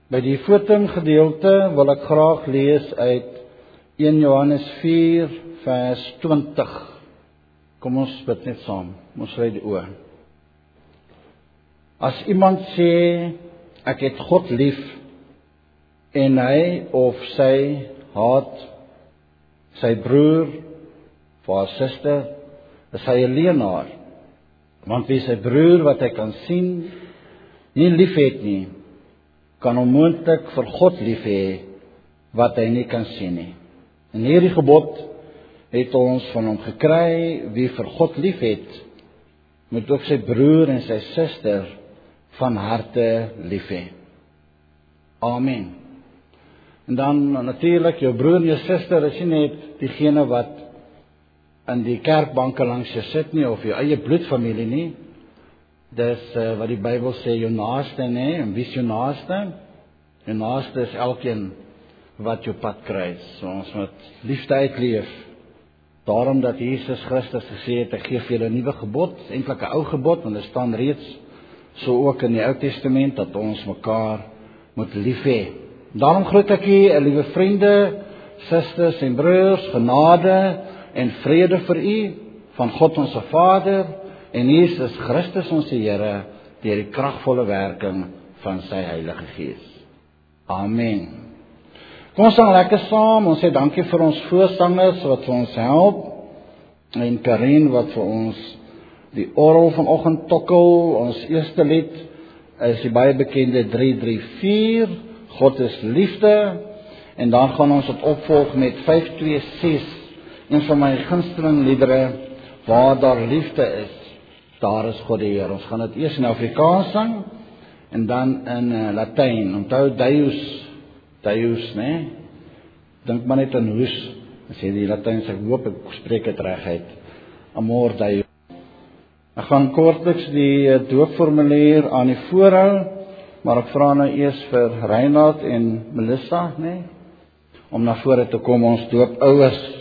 By die fotumgedeelte wil ek graag lees uit 1 Johannes 4 vers 20. Kom ons bid net saam. Ons sluit die oë. As iemand sê ek het God lief en hy of sy haat sy broer of haar suster, is hy 'n leienaar. Want wie sy broer wat hy kan sien nie lief het nie, kan onmoontlik vir God lief hê wat hy nie kan sien nie. En hierdie gebod het ons van hom gekry: wie vir God lief het, moet ook sy broer en sy suster van harte lief hê. Amen. En dan natuurlik, jou broer en jou suster is nie net diegene wat in die kerkbanke langs jou sit nie, of jou eie bloedfamilie nie. Dis wat die Bybel sê, jou naaste, nê? En wie is jou naaste? Jou naaste is elkeen wat jou pad kruis. So ons moet liefde uitleef. Daarom dat Jesus Christus gesê het, ek gee vir julle 'n nuwe gebod, eintlik 'n ou gebod, want dit staan reeds so ook in die Ou Testament, dat ons mekaar moet lief hê. Daarom groet ek u, liewe vriende, susters en broers, genade en vrede vir u, van God ons Vader, en Jesus Christus ons Here, deur die kragvolle werking van sy Heilige Gees. Amen. Kom ons sang lekker saam. Ons sê dankie vir ons voorsangers wat vir ons help, en Karin wat vir ons die orgel vanoggend tokkel. Ons eerste lied is die baie bekende 334, God is liefde, en dan gaan ons dit opvolg met 526, een van my gunsteling liedere, waar daar liefde is, daar is God die Heer. Ons gaan dit eers in Afrikaans sang, en dan in Latyn. Onthou Deus, né? Dink maar net aan hoes, as jy die Latyn sê, ek hoop ek spreek dit reg uit. Amor Deus. Ek gaan kortliks die doopformulier aan die voorhou, maar ek vra nou eers vir Reinhard en Melissa, né? Om na vore te kom, ons doop ouers.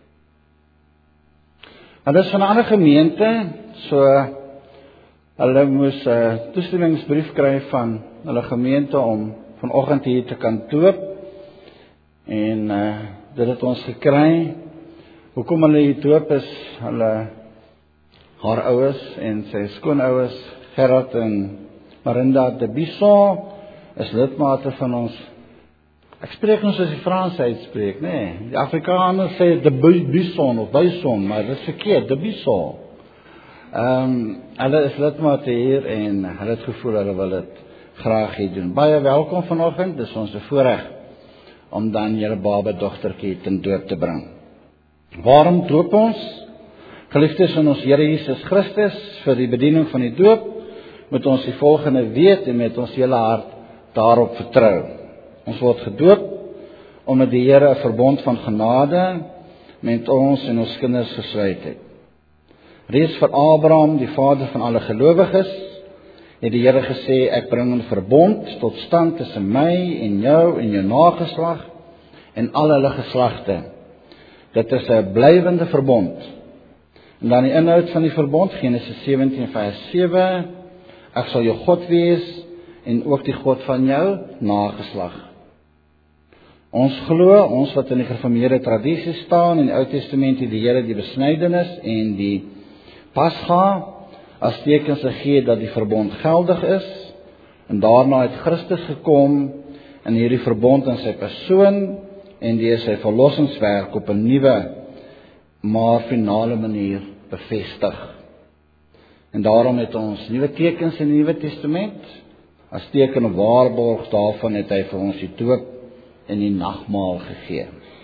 En dit is van 'n ander gemeente, so hulle moes 'n toestemmingsbrief kry van hulle gemeente om vanoggend hier te kan doop. En dit het ons gekry. Hoekom hulle hier doop is, haar ouers en sy skoonouers, Gerard en Marinda de Bisson, is lidmate van ons. Ek spreek ons as die Frans uitspreek, nee. Die Afrikaners sê de Bisson of Bison, maar dit is verkeerd, de Bisson. Hulle is lidmate hier en hulle het gevoel hulle wil dit graag hier doen. Baie welkom vanoggend, dis ons 'n voorreg om dan julle babadogtertjie ten doop te bring. Waarom doop ons? Geliefdes in ons Here Jesus Christus, vir die bediening van die doop, moet ons die volgende weet en met ons hele hart daarop vertrou. Ons word gedoop omdat die Here 'n verbond van genade met ons en ons kinders gesluit het. Reeds vir Abraham, die vader van alle gelowiges, het die Here gesê, ek bring 'n verbond tot stand tussen my en jou nageslag en al hulle geslagte. Dit is 'n blywende verbond. En dan die inhoud van die verbond, Genesis 17 vers 7, ek sal jou God wees en ook die God van jou nageslag. Ons glo, ons wat in die gereformeerde tradisie staan, in die Ou Testament het die Here die besnydenis en die Pasga as tekens gegee dat die verbond geldig is, en daarna het Christus gekom in hierdie verbond in sy persoon en deur sy verlossingswerk op 'n nuwe, maar finale manier bevestig. En daarom het ons nuwe tekens in die Nuwe Testament, as teken of waarborg daarvan het hy vir ons die doop en die nagmaal gegee.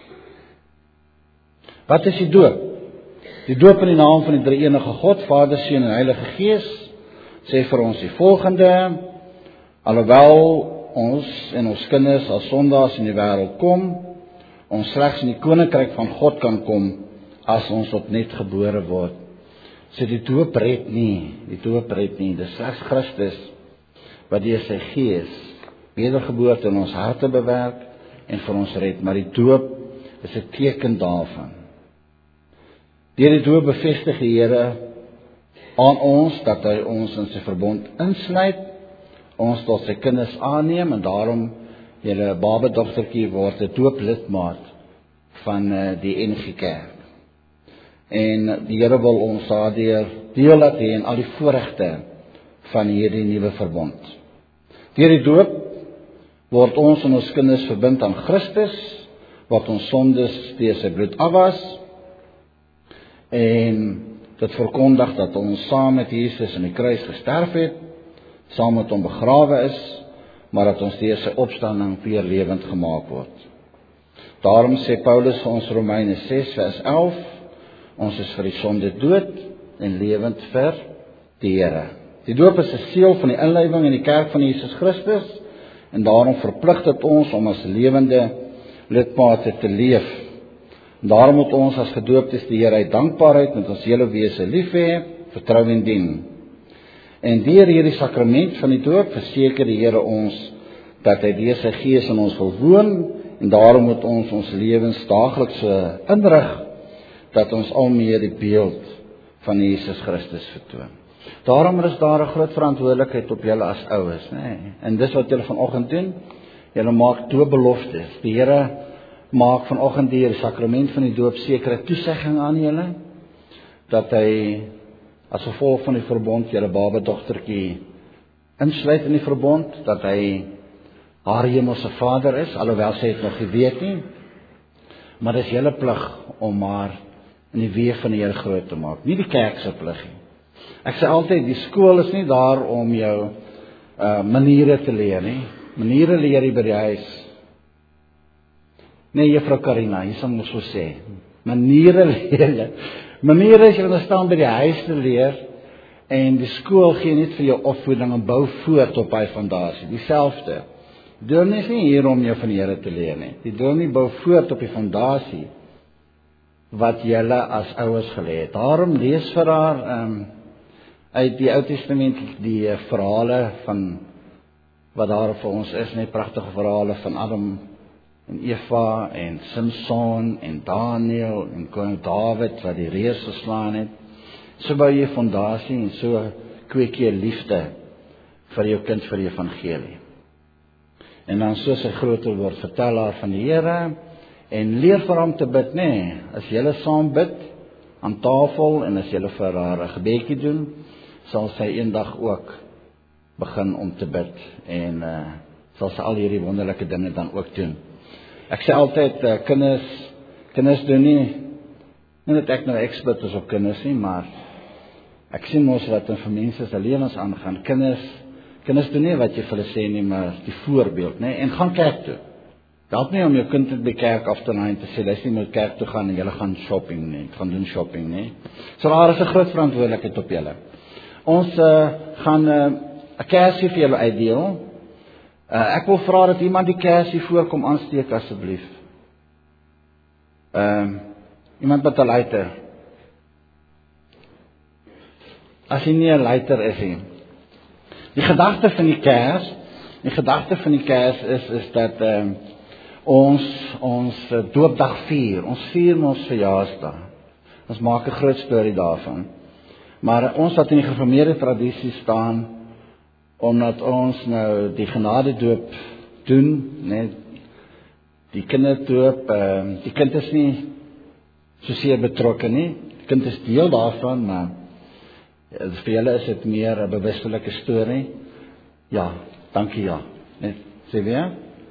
Wat is die doop? Die doop in die naam van die drie-enige God, Vader, Seun en Heilige Gees, sê vir ons die volgende: alhoewel ons en ons kinders as sondaars in die wêreld kom, ons slegs in die koninkryk van God kan kom as ons opnuut gebore word. So die doop red nie, dis slegs Christus wat deur sy Gees wedergeboorte in ons harte bewerk en vir ons red, maar die doop is 'n teken daarvan. Deur die doop bevestig die Here aan ons dat hy ons in sy verbond insluit, ons tot sy kinders aanneem, en daarom julle babadogtertjie word 'n dooplidmaat van die NG Kerk. En die Here wil ons daardeur deel laat hê in al die voorregte van hierdie nuwe verbond. Deur die doop word ons en ons kinders verbind aan Christus, wat ons sondes deur sy bloed afwas, en dit verkondig dat ons saam met Jesus in die kruis gesterf het, saam met hom begrawe is, maar dat ons deur sy opstanding weer lewend gemaak word. Daarom sê Paulus vir ons Romeine 6 vers 11, ons is vir die sonde dood en lewend vir die Here. Die doop is 'n seël van die inlywing in die kerk van Jesus Christus, en daarom verplig dit ons om as lewende lidmate te leef. En daarom moet ons as gedooptes die Here uit dankbaarheid met ons hele wese lief hê, vertrou en dien. En deur hierdie sakrament van die doop verseker die Here ons dat hy deur sy Gees in ons wil woon, en daarom moet ons ons lewens daagliks so inrig dat ons al meer die beeld van Jesus Christus vertoon. Daarom is daar 'n groot verantwoordelikheid op julle as ouers, nê. En dis wat julle vanoggend doen. Julle maak doopbeloftes. Die Here maak vanoggend deur die sakrament van die doop sekere toesegging aan julle dat hy as gevolg van die verbond julle babadogtertjie insluit in die verbond, dat hy haar hemelse Vader is, alhoewel sy het nog nie weet nie. Maar dis julle plig om haar in die weë van die Here groot te maak, nie die kerk se plig nie. Ek sê altyd, die skool is nie daar om jou maniere te leer nie. Maniere leer jy by die huis. Nee, juffrou Karina, jy sal mos so sê. Maniere leer jy. Maniere is jy verstaan by die huis te leer, en die skool gee net vir jou opvoeding en bou voort op hy fondasie. Dieselfde. Die dominee is nie hier om jou van die Here te leer nie. Die dominee bou voort op die fondasie wat julle as ouers gelê het. Daarom lees vir haar uit die Ou Testament die verhale van wat daar vir ons is, net pragtige verhale van Adam en Eva en Samson en Daniel en koning Dawid wat die reus geslaan het. So bou jy fondasie en so kweek jy liefde vir jou kind vir die evangelie. En dan soos hy groter word, vertel haar van die Here en leer vir hom te bid, nê. As julle saam bid aan tafel en as julle vir haar 'n gebedjie doen, sal sy eendag ook begin om te bid en sal sy al hierdie wonderlike dinge dan ook doen. Ek sê altyd kinders doen nie dat ek nou expert is op kinders nie, maar ek sien mos wat vir mense se lewens aangaan. Kinders doen nie wat jy vir hulle sê nie, maar die voorbeeld, nê, en gaan kerk toe. Help nie om jou kind by kerk af te laai en te sê, jy moet kerk toe gaan en julle gaan shopping nie, gaan doen shopping nie. So daar is 'n groot verantwoordelikheid op julle. Ons gaan 'n kersie vir julle uitdeel. Ek wil vra dat iemand die kersie voorkom aansteek asseblief. Iemand met 'n lighter. As jy nie 'n lighter is nie. Die gedagte van die kers is dat ons doopdag vier. Ons vier ons verjaarsdag. Ons maak 'n groot storie daarvan. Maar ons wat in die gereformeerde tradisie staan, omdat ons nou die genadedoop doen, net die kinderdoop, die kind is nie so seer betrokke nie. Die kind is deel daarvan, maar vir julle is dit meer 'n bewustelike storie. Ja, dankie ja. Net sê weer.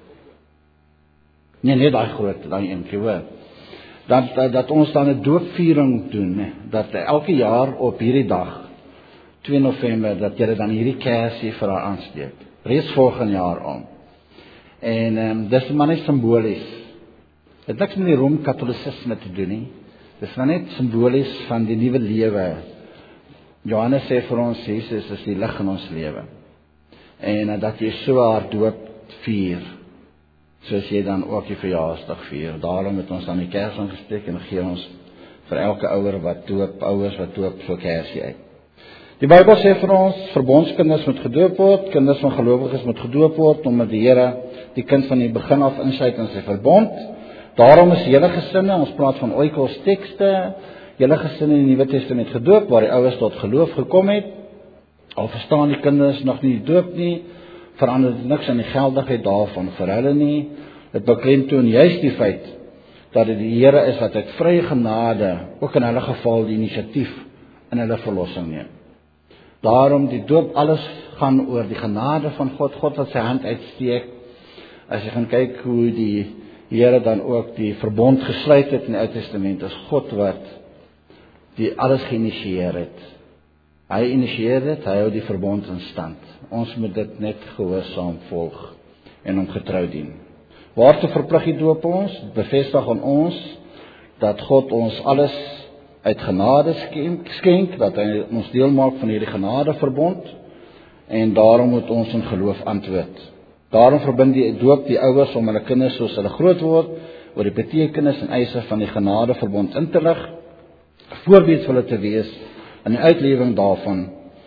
Nee, daai groot, daai eentjie hoor. Dat ons dan 'n doopviering doen, nee, dat elke jaar op hierdie dag 2 November, dat jy dan hierdie kersie vir haar aansteek. Reeds volgende jaar om. En dis maar net simbolies. Dit niks met die Rooms-Katolisisme te doen nie. Dis maar net simbolies van die nuwe lewe. Johannes sê vir ons, Jesus is die lig in ons lewe. En dat jy so haar doop vier, soos jy dan ook die verjaarsdag vier. Daarom het ons dan die kers aangesteek en gee ons vir elke ouers wat doop so kersie uit. Die Bybel sê vir ons, verbondskinders moet gedoop word, kinders van gelowiges moet gedoop word, omdat die Here die kind van die begin af insluit in sy verbond. Daarom is julle gesinne, ons praat van oikos tekste, julle gesinne in die Nuwe Testament gedoop, waar die ouers tot geloof gekom het. Al verstaan die kinders nog nie die doop nie, verander dit niks aan die geldigheid daarvan vir hulle nie. Dit beklemtoon juist die feit dat dit die Here is wat uit vrye genade, ook in hulle geval, die inisiatief in hulle verlossing neem. Daarom die doop, alles gaan oor die genade van God, God wat sy hand uitsteek. As jy gaan kyk hoe die Here dan ook die verbond gesluit het in die Ou Testament, is God wat die alles geïnisieer het. Hy initieer dit, hy hou die verbond in stand. Ons moet dit net gehoorsaam volg en hom getrou dien. Waartoe verplig die doop ons? Dit bevestig aan ons dat God ons alles uit genade skenk, dat hy ons deel maak van hierdie genadeverbond, en daarom moet ons in geloof antwoord. Daarom verbind die doop die ouers om hulle kinders soos hulle groot word, oor die betekenis en eise van die genadeverbond in te lig, 'n voorbeeld vir hulle te wees in die uitlewing daarvan,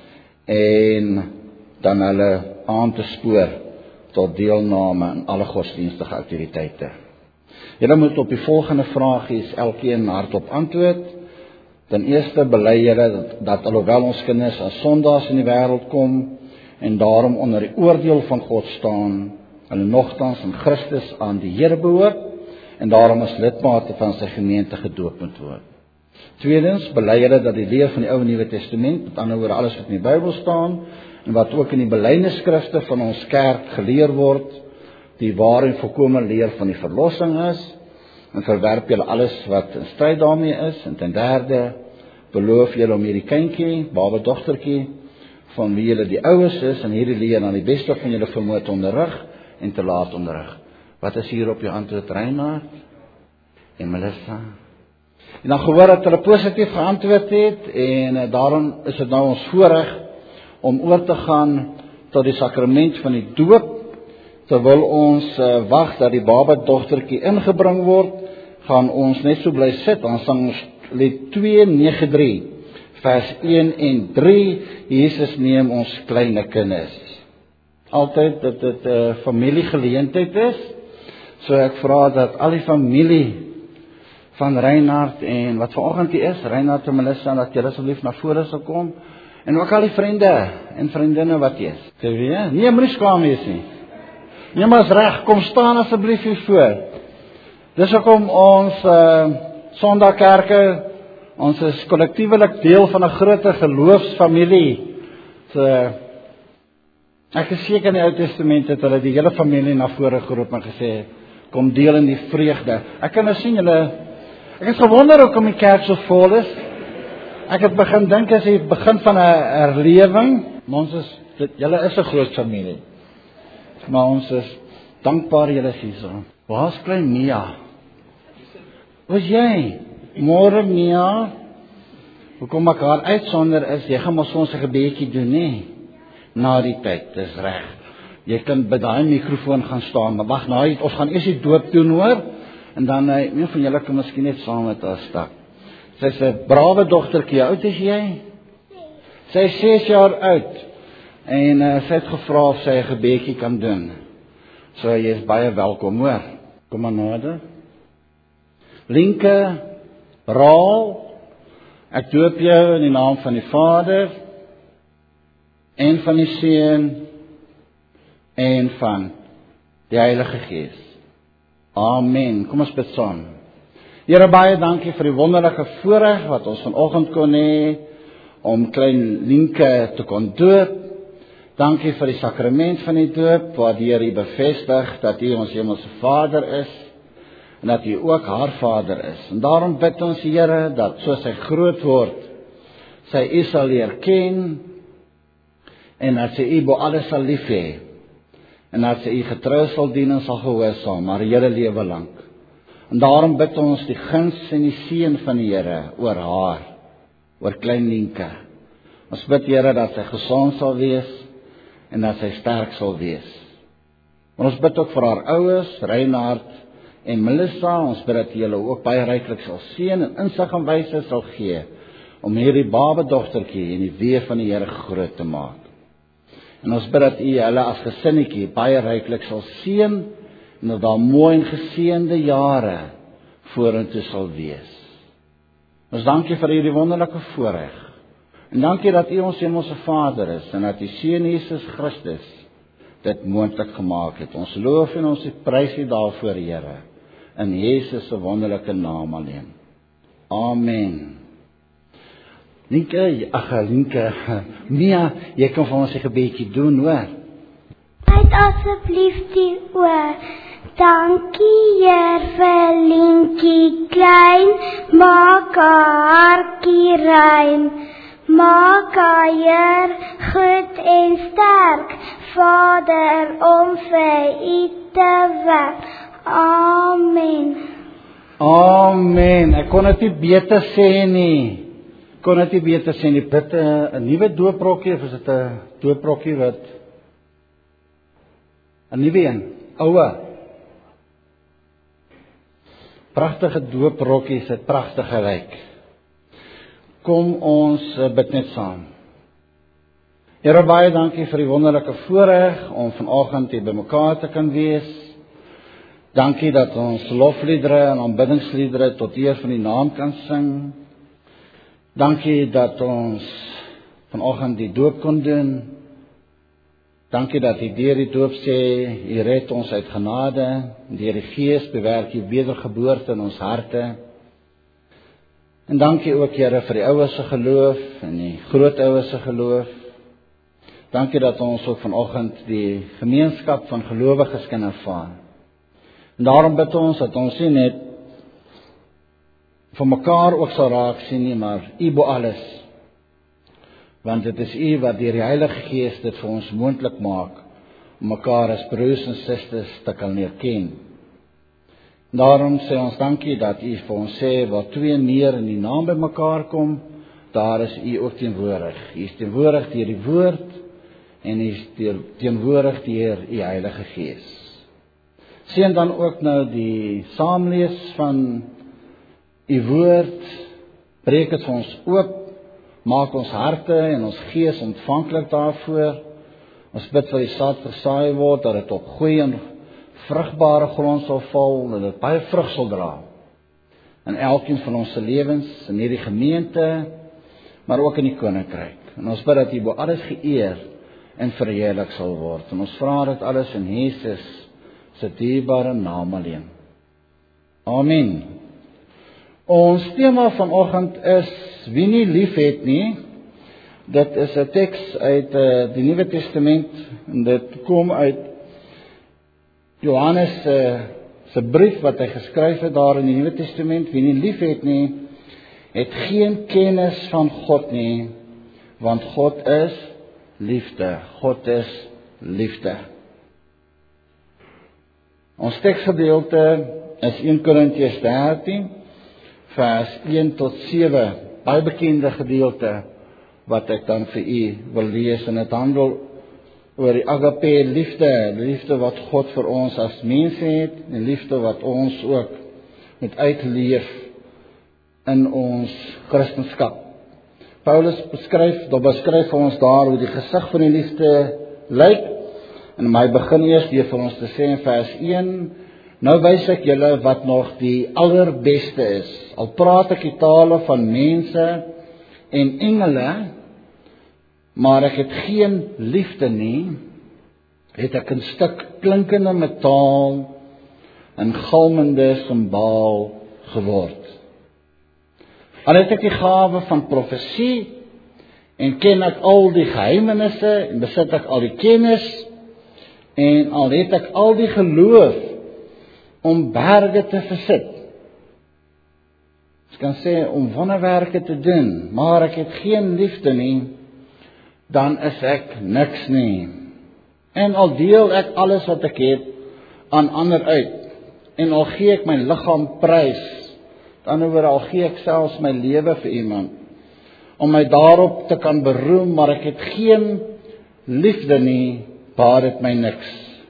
en dan hulle aan te spoor tot deelname in alle godsdienstige aktiwiteite. Julle moet op die volgende vragies elkeen hardop antwoord. Ten eerste bely julle dat alhoewel ons kinders as sondaars in die wêreld kom en daarom onder die oordeel van God staan, hulle nogtans in Christus aan die Here behoort en daarom as lidmate van sy gemeente gedoop moet word. Tweedens bely julle dat die leer van die Ou en Nuwe Testament, met ander woorde alles wat in die Bybel staan en wat ook in die belydenisskrifte van ons kerk geleer word, die ware en volkome leer van die verlossing is, en verwerp julle alles wat in stryd daarmee is. En ten derde, beloof julle om hierdie kindjie, babadogtertjie, van wie julle die ouers is, en hierdie leer aan die beste van julle vermoë te onderrig en te laat onderrig. Wat is hier op jou antwoord, Reinhard en Melissa? En dan gehoor dat hulle positief geantwoord het, en daarom is dit nou ons voorreg om oor te gaan tot die sakrament van die doop. Terwyl ons wag dat die babadogtertjie ingebring word, gaan ons net so bly sit, dan sang ons lied 293, vers 1 en 3, Jesus neem ons kleine kinders. Altyd dat dit 'n familiegeleentheid is, so ek vra dat al die familie van Reinhard en wat vanoggend hier is, Reinhard en Melissa, dat julle asseblief na vore sal kom, en ook al die vriende en vriendinne wat hier is. Nee, moenie skaam wees nie. Nee, maar is reg, kom staan asseblief hier voor. Dis hoekom ons Sondagkerke, ons is kollektiewelik deel van 'n groter geloofsfamilie. So, ek is seker in die Ou Testament het hulle die hele familie na vore geroep en gesê, kom deel in die vreugde. Ek kan nou sien julle, ek het gewonder hoekom die kerk so vol is. Ek het begin dink as die begin van 'n herlewing, maar julle is 'n groot familie. Maar ons is dankbaar julle is hier so. Waar is klein Mia? Waar is jy? Môre Mia. Hoekom ek haar uitsonder is, jy gaan ons 'n gebedjie doen, nê? Na die tyd, dis reg. Jy kan by daai mikrofoon gaan staan, maar wag, ons gaan eers die doop doen, hoor? En dan, een van julle kan miskien net saam met haar stap. Sy's 'n brawe dogtertjie, hoe oud is jy? Sy is 6 jaar oud. En sy het gevra of sy 'n gebedjie kan doen. So jy is baie welkom, hoor. Kom maar nader. Linke, Raal, ek doop jou in die naam van die Vader, en van die Seun, en van die Heilige Gees. Amen. Kom ons bid saam. Here, baie dankie vir die wonderlike voorreg wat ons vanoggend kon hê, om klein Linke te kon doop. Dankie vir die sakrament van die doop, waardeur U bevestig dat U ons hemelse Vader is, en dat U ook haar Vader is. En daarom bid ons, Here, dat soos sy groot word, sy U sal leer ken, en dat sy U bo alles sal lief hê, en dat sy U getrou sal dien en sal gehoorsaam, haar hele lewe lank. En daarom bid ons die guns en die seën van die Here oor haar, oor klein Linke. Ons bid, Here, dat sy gesond sal wees, en dat sy sterk sal wees. Maar ons bid ook vir haar ouers, Reinhard en Melissa, ons bid dat U hulle ook baie ryklik sal seën en insig en wysheid sal gee, om hierdie babadogtertjie in die weë van die Here groot te maak. En ons bid dat U hulle as gesinnetjie baie ryklik sal seën, en dat daar mooi en geseënde jare vorentoe sal wees. Ons dankie vir hierdie wonderlike voorreg. En dankie dat U ons hemelse Vader is, en dat U Seun Jesus Christus dit moontlik gemaak het. Ons loof en ons prys U daarvoor, Here, in Jesus se wonderlike naam alleen. Amen. Linke, Mia, jy kan vir ons 'n gebedjie doen, hoor. Sluit asseblief die oor. Dankie, Heer, vir Lientjie klein, maak haar hartjie rein. Maak haar, Heer, goed en sterk, Vader, om vir U te werk. Amen. Amen. Ek kon dit nie beter sê nie. Dit 'n nuwe dooprokkie of is dit 'n dooprokkie wat 'n nuwe een, oue. Pragtige dooprokkie, is 'n pragtige ryk. Kom ons bid net saam. Here, baie dankie vir die wonderlike voorreg om vanoggend hier bymekaar te kan wees. Dankie dat ons lofliedere en aanbiddingsliedere tot eer van die naam kan sing. Dankie dat ons vanoggend die doop kon doen. Dankie dat U deur die doop sê, U red ons uit genade, deur die Gees bewerk U wedergeboorte in ons harte. En dankie ook, Here, vir die oues se geloof en die grootoues se geloof. Dankie dat ons ook vanoggend die gemeenskap van gelowiges kan ervaar. En daarom bid ons dat ons nie net vir mekaar ook sal raak sien nie, maar U bo alles. Want dit is U wat deur die Heilige Gees dit vir ons moontlik maak om mekaar as broers en susters te kan leer ken. Daarom sê ons dankie dat U vir ons sê, waar twee meer in die naam by mekaar kom, daar is U ook teenwoordig. U is teenwoordig deur die woord en U is teenwoordig deur U Heilige Gees. Seën dan ook nou die saamlees van U woord, breek dit vir ons oop, maak ons harte en ons gees ontvanklik daarvoor. Ons bid vir die saad gesaai word, dat dit op goeie en vrugbare grond sal val, dat dit baie vrug sal dra. In elkeen van ons se lewens, in hierdie gemeente, maar ook in die koninkryk. En ons bid dat U bo alles geëer en verheerlik sal word. En ons vra dit alles in Jesus se dierbare naam alleen. Amen. Ons tema vanoggend is wie nie lief het nie. Dit is 'n teks uit die Nuwe Testament en dit kom uit Johannes se brief wat hy geskryf het daar in die Nuwe Testament. Wie nie lief het nie, het geen kennis van God nie, want God is liefde. God is liefde. Ons teksgedeelte is 1 Korintiërs 13 vers 1 tot 7, baie bekende gedeelte wat ek dan vir u wil lees, en dit handel oor die agape liefde, die liefde wat God vir ons as mense het, die liefde wat ons ook moet uitleef in ons Christendom. Paulus beskryf vir ons daar hoe die gesig van die liefde lyk, en hy begin eers deur vir ons te sê in vers 1, nou wys ek julle wat nog die allerbeste is. Al praat ek die tale van mense en engele, maar ek het geen liefde nie, het ek 'n stuk klinkende metaal en galmende simbaal geword. Al het ek die gawe van profesie en ken ek al die geheimenisse en besit ek al die kennis en al het ek al die geloof om berge te versit. Ek kan sê om wonderwerke te doen, maar ek het geen liefde nie, dan is ek niks nie. En al deel ek alles wat ek het aan ander uit, en al gee ek my liggaam prys, dan al gee ek selfs my lewe vir iemand, om my daarop te kan beroem, maar ek het geen liefde nie, baat dit my niks.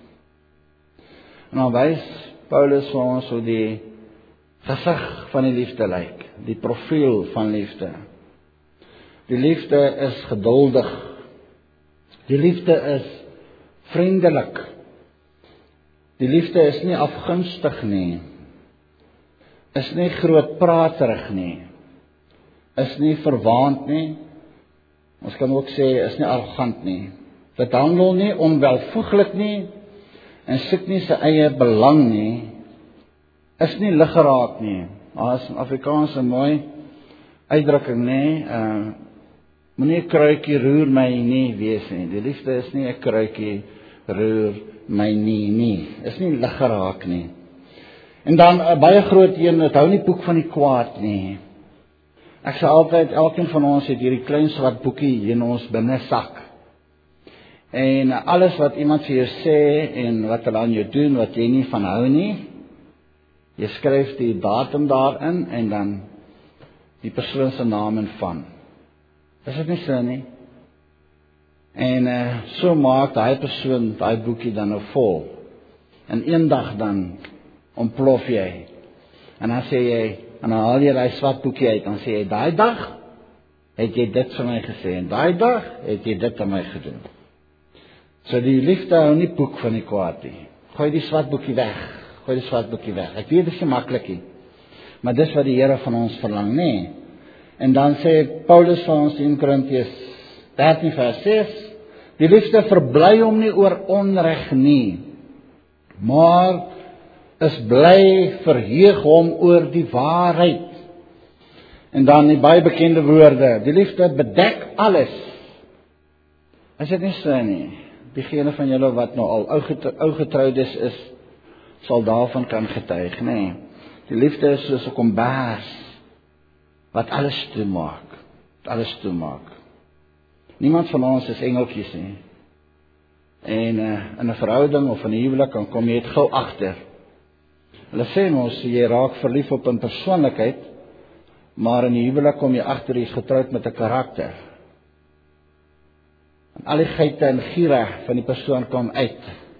En dan wys Paulus vir ons hoe die gesig van die liefde lyk, die profiel van liefde. Die liefde is geduldig. Die liefde is vriendelik. Die liefde is nie afgunstig nie. Is nie grootpraterig nie. Is nie verwaand nie. Ons kan ook sê is nie arrogant nie. Dit handel nie onwelvoeglik nie, en soek nie sy eie belang nie, is nie liggeraak nie. Daar is in Afrikaans 'n mooi uitdrukking, nee, moenie 'n kruikie roer my nie wees nie. Die liefde is nie 'n kruikie roer my nie. Is nie liggeraak nie. En dan 'n baie groot een, dit hou nie boek van die kwaad nie. Ek sê altyd, elkeen van ons het hierdie klein swart boekie hier in ons binnesak. En alles wat iemand vir jou sê en wat hulle aan jou doen, wat jy nie van hou nie, jy skryf die datum daarin en dan die persoon se naam en van. Is dit nie so nie? En so maak daai persoon daai boekie dan nou vol. En eendag dan ontplof jy. En dan sê jy, en dan haal jy daai swart boekie uit, dan sê jy, daai dag het jy dit vir my gesê, en daai dag het jy dit aan my gedoen. So die liefde hou nie boek van die kwaad nie. Gooi die swart boekie weg. Ek weet dit is nie maklik nie. Maar dis wat die Here van ons verlang, nê? En dan sê Paulus vir ons in Korintiërs 13 vers 6, die liefde verbly hom nie oor onreg nie, maar is bly verheug hom oor die waarheid. En dan die baie bekende woorde, die liefde bedek alles. Is dit nie so nie? Diegene van julle wat nou al ou getroudes is, sal daarvan kan getuig, nê? Die liefde is soos 'n kombers wat alles toemaak. Niemand van ons is engeltjies nie. En in 'n verhouding of in 'n huwelik dan kom jy dit gou agter. Hulle sê mos jy raak verlief op 'n persoonlikheid, maar in die huwelik kom jy agter jy is getroud met 'n karakter. En al die geite en giere van die persoon kom uit.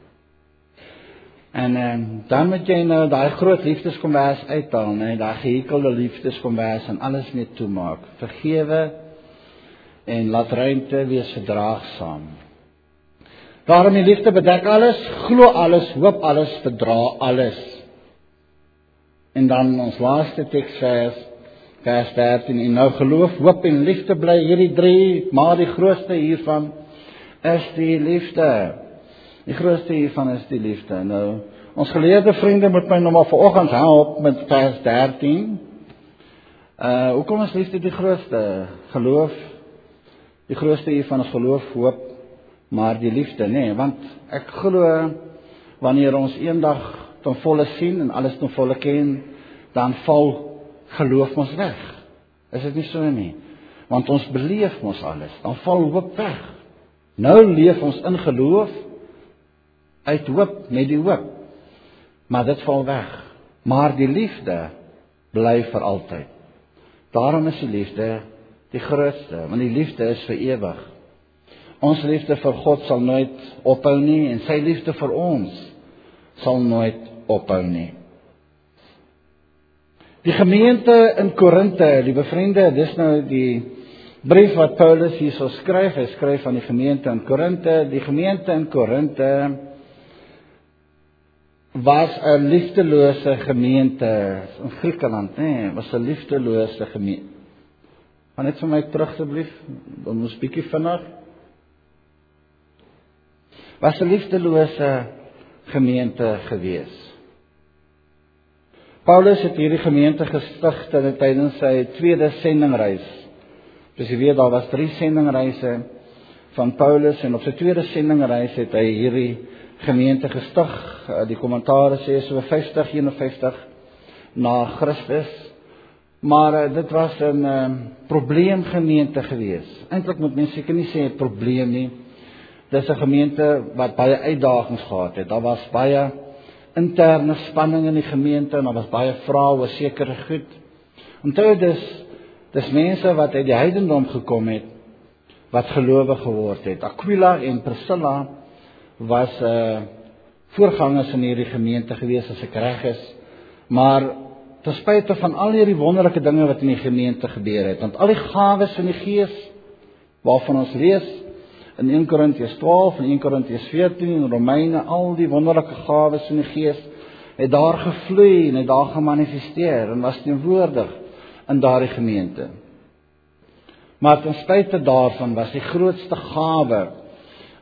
En dan moet jy nou daai groot liefdeskombers uithaal, nee, daai gehekelde liefdeskombers en alles mee toemaak. Vergewe en laat ruimte wees verdraagsaam. Daarom die liefde bedek alles, glo alles, hoop alles, verdra alles. En dan ons laaste teksvers, vers 13, en nou geloof, hoop en liefde bly hierdie drie, maar die grootste hiervan is die liefde. Die grootste hiervan is die liefde. Nou, ons geleerde vriende moet my nou maar vanoggend help met vers 13. Hoekom is liefde die grootste? Geloof, die grootste hiervan is geloof, hoop, maar die liefde, nee, want ek glo, wanneer ons eendag ten volle sien en alles ten volle ken, dan val geloof ons weg. Is dit nie so nie? Want ons beleef ons alles, dan val hoop weg. Nou leef ons in geloof, uit hoop, met die hoop. Maar dit val weg. Maar die liefde bly vir altyd. Daarom is die liefde die grootste, want die liefde is vir ewig. Ons liefde vir God sal nooit ophou nie, en sy liefde vir ons sal nooit ophou nie. Die gemeente in Korinthe, liewe vriende, dis nou die brief wat Paulus hierso skryf. Hy skryf aan die gemeente in Korinthe. Die gemeente in Korinthe was 'n liefdelose gemeente in Griekeland, nee, was 'n liefdelose gemeente. Gaan net vir my terug asseblief, ons bietjie vinnig. Was 'n liefdelose gemeente gewees. Paulus het hierdie gemeente gestig tydens sy tweede sendingreis. Dus jy weet, daar was 3 sendingreise van Paulus, en op sy tweede sendingreis het hy hierdie gemeente gestig. Die kommentaare sê so 50, 51 na Christus. Maar dit was 'n probleemgemeente gewees. Eintlik moet mense seker nie sê 'n probleem nie. Dis 'n gemeente wat baie uitdagings gehad het. Daar was baie interne spanning in die gemeente, en daar was baie vrae oor sekere goed. Onthou dis mense wat uit die heidendom gekom het, wat gelowig geword het. Aquila en Priscilla was voorgangers in hierdie gemeente gewees, as ek reg is. Maar ten spyte van al hierdie wonderlike dinge wat in die gemeente gebeur het, want al die gawes van die Gees waarvan ons lees in 1 Korintiërs 12 en 1 Korintiërs 14 en Romeine, al die wonderlike gawes van die Gees het daar gevloei en het daar gemanifesteer en was teenwoordig in daardie gemeente. Maar ten spyte daarvan was die grootste gawe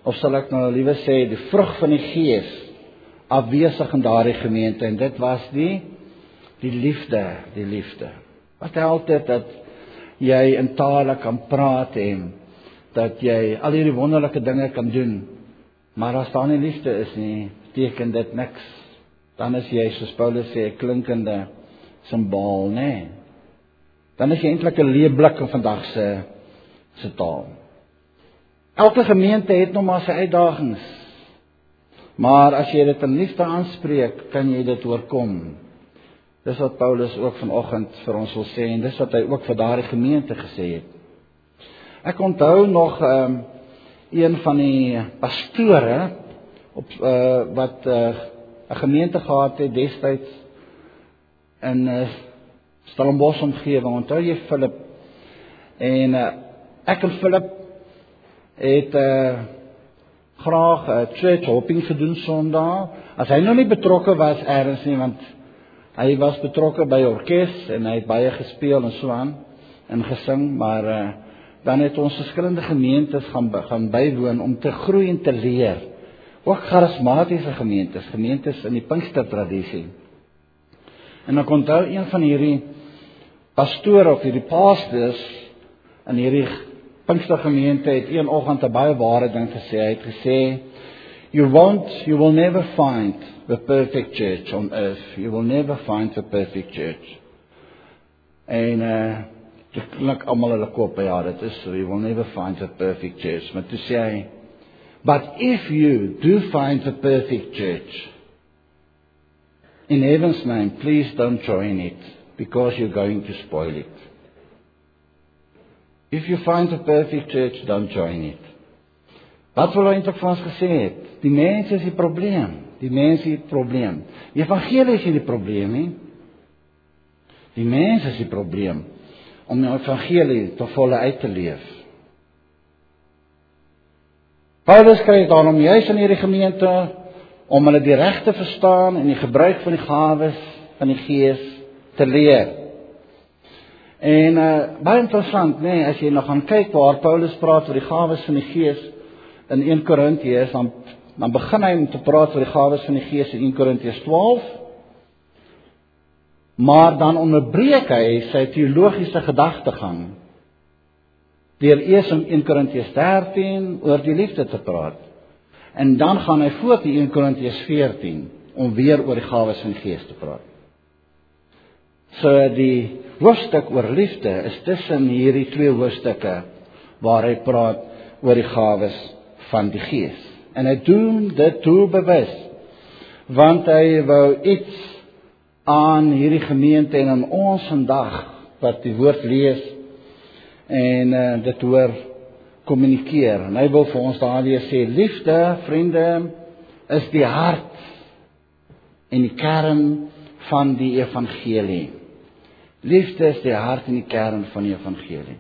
of sal ek nou liewer sê, die vrug van die Gees, afwesig in daardie gemeente, en dit was die liefde. Wat help dit dat jy in tale kan praat en dat jy al hierdie wonderlike dinge kan doen, maar as daar nie liefde is nie, beteken dit niks. Dan is jy, soos Paulus sê, 'n klinkende simbaal, nee. Dan is jy eintlik 'n leeblik in vandag se taal. Elke gemeente het nog maar sy uitdagings, maar as jy dit in liefde aanspreek, kan jy dit oorkom. Dis wat Paulus ook vanoggend vir ons wil sê, en dis wat hy ook vir daardie gemeente gesê het. Ek onthou nog een van die pastore wat 'n gemeente gehad het destyds in Stellenbosch omgewing. Onthou jy Philip? En ek en Philip het graag church hopping gedoen Sondag. As hy nou nie betrokke was ergens nie, want hy was betrokke by orkes en hy het baie gespeel en so aan en gesing, maar dan het ons verskillende gemeentes gaan bywoon om te groei en te leer. Ook charismatiese gemeentes in die Pinkstertradisie. En ek onthou een van hierdie pastore of hierdie pastors in hierdie Pinkstergemeente het een oggend 'n baie ware ding gesê. Hy het gesê, you will never find the perfect church on earth. You will never find the perfect church. En dit klink almal hulle kop, ja, dit is so, you will never find the perfect church. Maar toe sê hy, but if you do find the perfect church, in heaven's name, please don't join it, because you're going to spoil it. If you find the perfect church, don't join it. Wat wil hy eintlik vir ons gesê het? Die mens is die probleem. Die evangelie is nie die probleem nie. Die mens is die probleem om die evangelie te volle uit te leef. Paulus skryf daarom juis in hierdie gemeente om hulle die reg te verstaan en die gebruik van die gawes van die Gees te leer. En baie interessant, nee, as jy nog gaan kyk waar Paulus praat oor die gawes van die Gees in 1 Korintiërs, dan begin hy om te praat oor die gawes van die Gees in 1 Korintiërs 12, maar dan onderbreek hy sy teologiese gedagtegang deur eers in 1 Korintiërs 13 oor die liefde te praat. En dan gaan hy voort in 1 Korintiërs 14 om weer oor die gawes van die Gees te praat. So die hoofstuk oor liefde is tussen hierdie twee hoofstukke waar hy praat oor die gawes van die Gees. En hy doen dit doelbewus, want hy wou iets aan hierdie gemeente en aan ons vandag wat die woord lees en dit hoor kommunikeer. En hy wil vir ons daardie sê, liefde, vriende, is die hart en die kern van die evangelie. Liefde is die hart en die kern van die evangelie.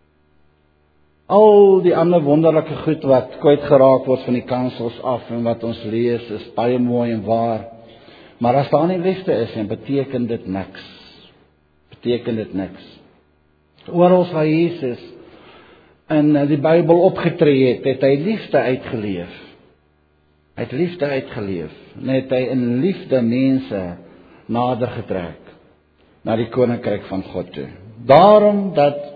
Al die ander wonderlike goed wat kwyt geraak word van die kansels af en wat ons lees is baie mooi en waar. Maar as daar nie liefde is, dan beteken dit niks. Oral waar Jesus in die Bybel opgetree het hy liefde uitgeleef. Hy het liefde uitgeleef. En het hy in liefde mense nader getrek na die koninkryk van God toe. Daarom dat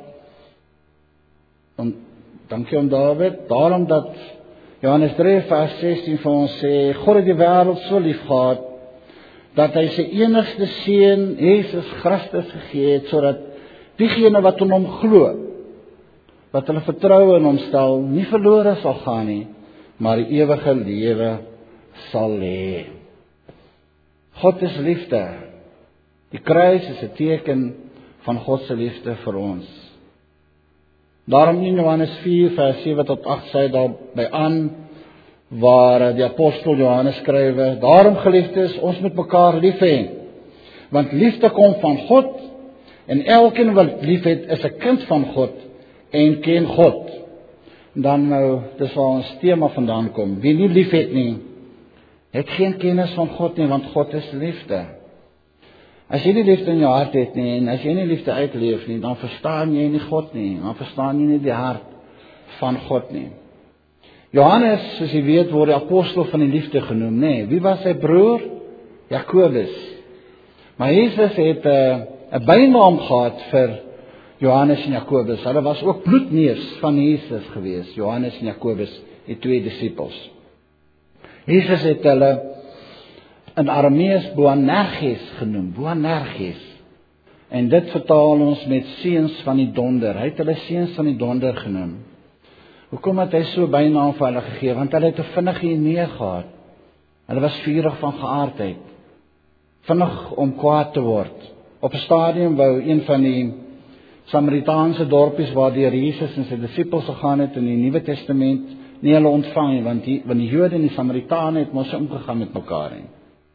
Johannes 3 vers 16 vir ons sê, God het die wêreld so lief gehad, dat hy sy enigste seun, Jesus Christus, gegee het, sodat diegene wat in hom glo, wat hulle vertroue in hom stel, nie verlore sal gaan nie, maar die ewige lewe sal hê. God is liefde. Die kruis is 'n teken van God se liefde vir ons. Daarom in Johannes 4 vers 7 tot 8 sê daarby aan, waar die apostel Johannes skrywe, daarom geliefdes, ons moet mekaar lief hê, want liefde kom van God, en elkeen wat lief het, is 'n kind van God, en ken God. En dan nou, dis waar ons tema vandaan kom, wie nie lief het nie, het geen kennis van God nie, want God is liefde. As jy nie liefde in jou hart het nie, en as jy nie liefde uitleef nie, dan verstaan jy nie God nie, dan verstaan jy nie die hart van God nie. Johannes, soos jy weet, word die apostel van die liefde genoem, nee. Wie was sy broer? Jakobus. Maar Jesus het 'n bynaam gehad vir Johannes en Jakobus. Hulle was ook bloedneus van Jesus gewees, Johannes en Jakobus, die twee disippels. Jesus het hulle in Aramees Boanerges genoem, Boanerges. En dit vertaal ons met seuns van die donder. Hy het hulle seuns van die donder genoem. Hoekom het hy so bynaam vir hulle gegee? Want hulle het 'n vinnige idee gehad. Hulle was vurig van geaardheid. Vinnig om kwaad te word. Op 'n stadium wou een van die Samaritaanse dorpies waardeur Jesus en sy disippels gegaan het in die Nuwe Testament nie hulle ontvang nie, want die Jode en die Samaritane het mos omgegaan met mekaar nie.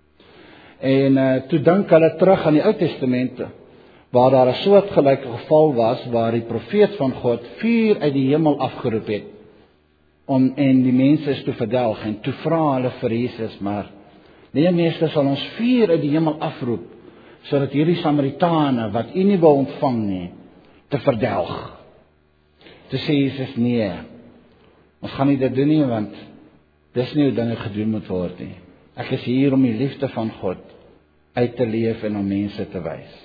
En toe dink hulle terug aan die Ou Testament, waar daar 'n soortgelyke geval was, waar die profeet van God vuur uit die hemel afgeroep het, en die mense is toe verdelg, en toe vra hulle vir Jesus, maar, nee meester, sal ons vuur uit die hemel afroep, sodat hierdie Samaritane, wat u nie wil ontvang nie, te verdelg. Toe sê Jesus, nee, ons gaan nie dit doen nie, want dis nie hoe dinge gedoen moet word nie. Ek is hier om die liefde van God uit te leef en om mense te wys.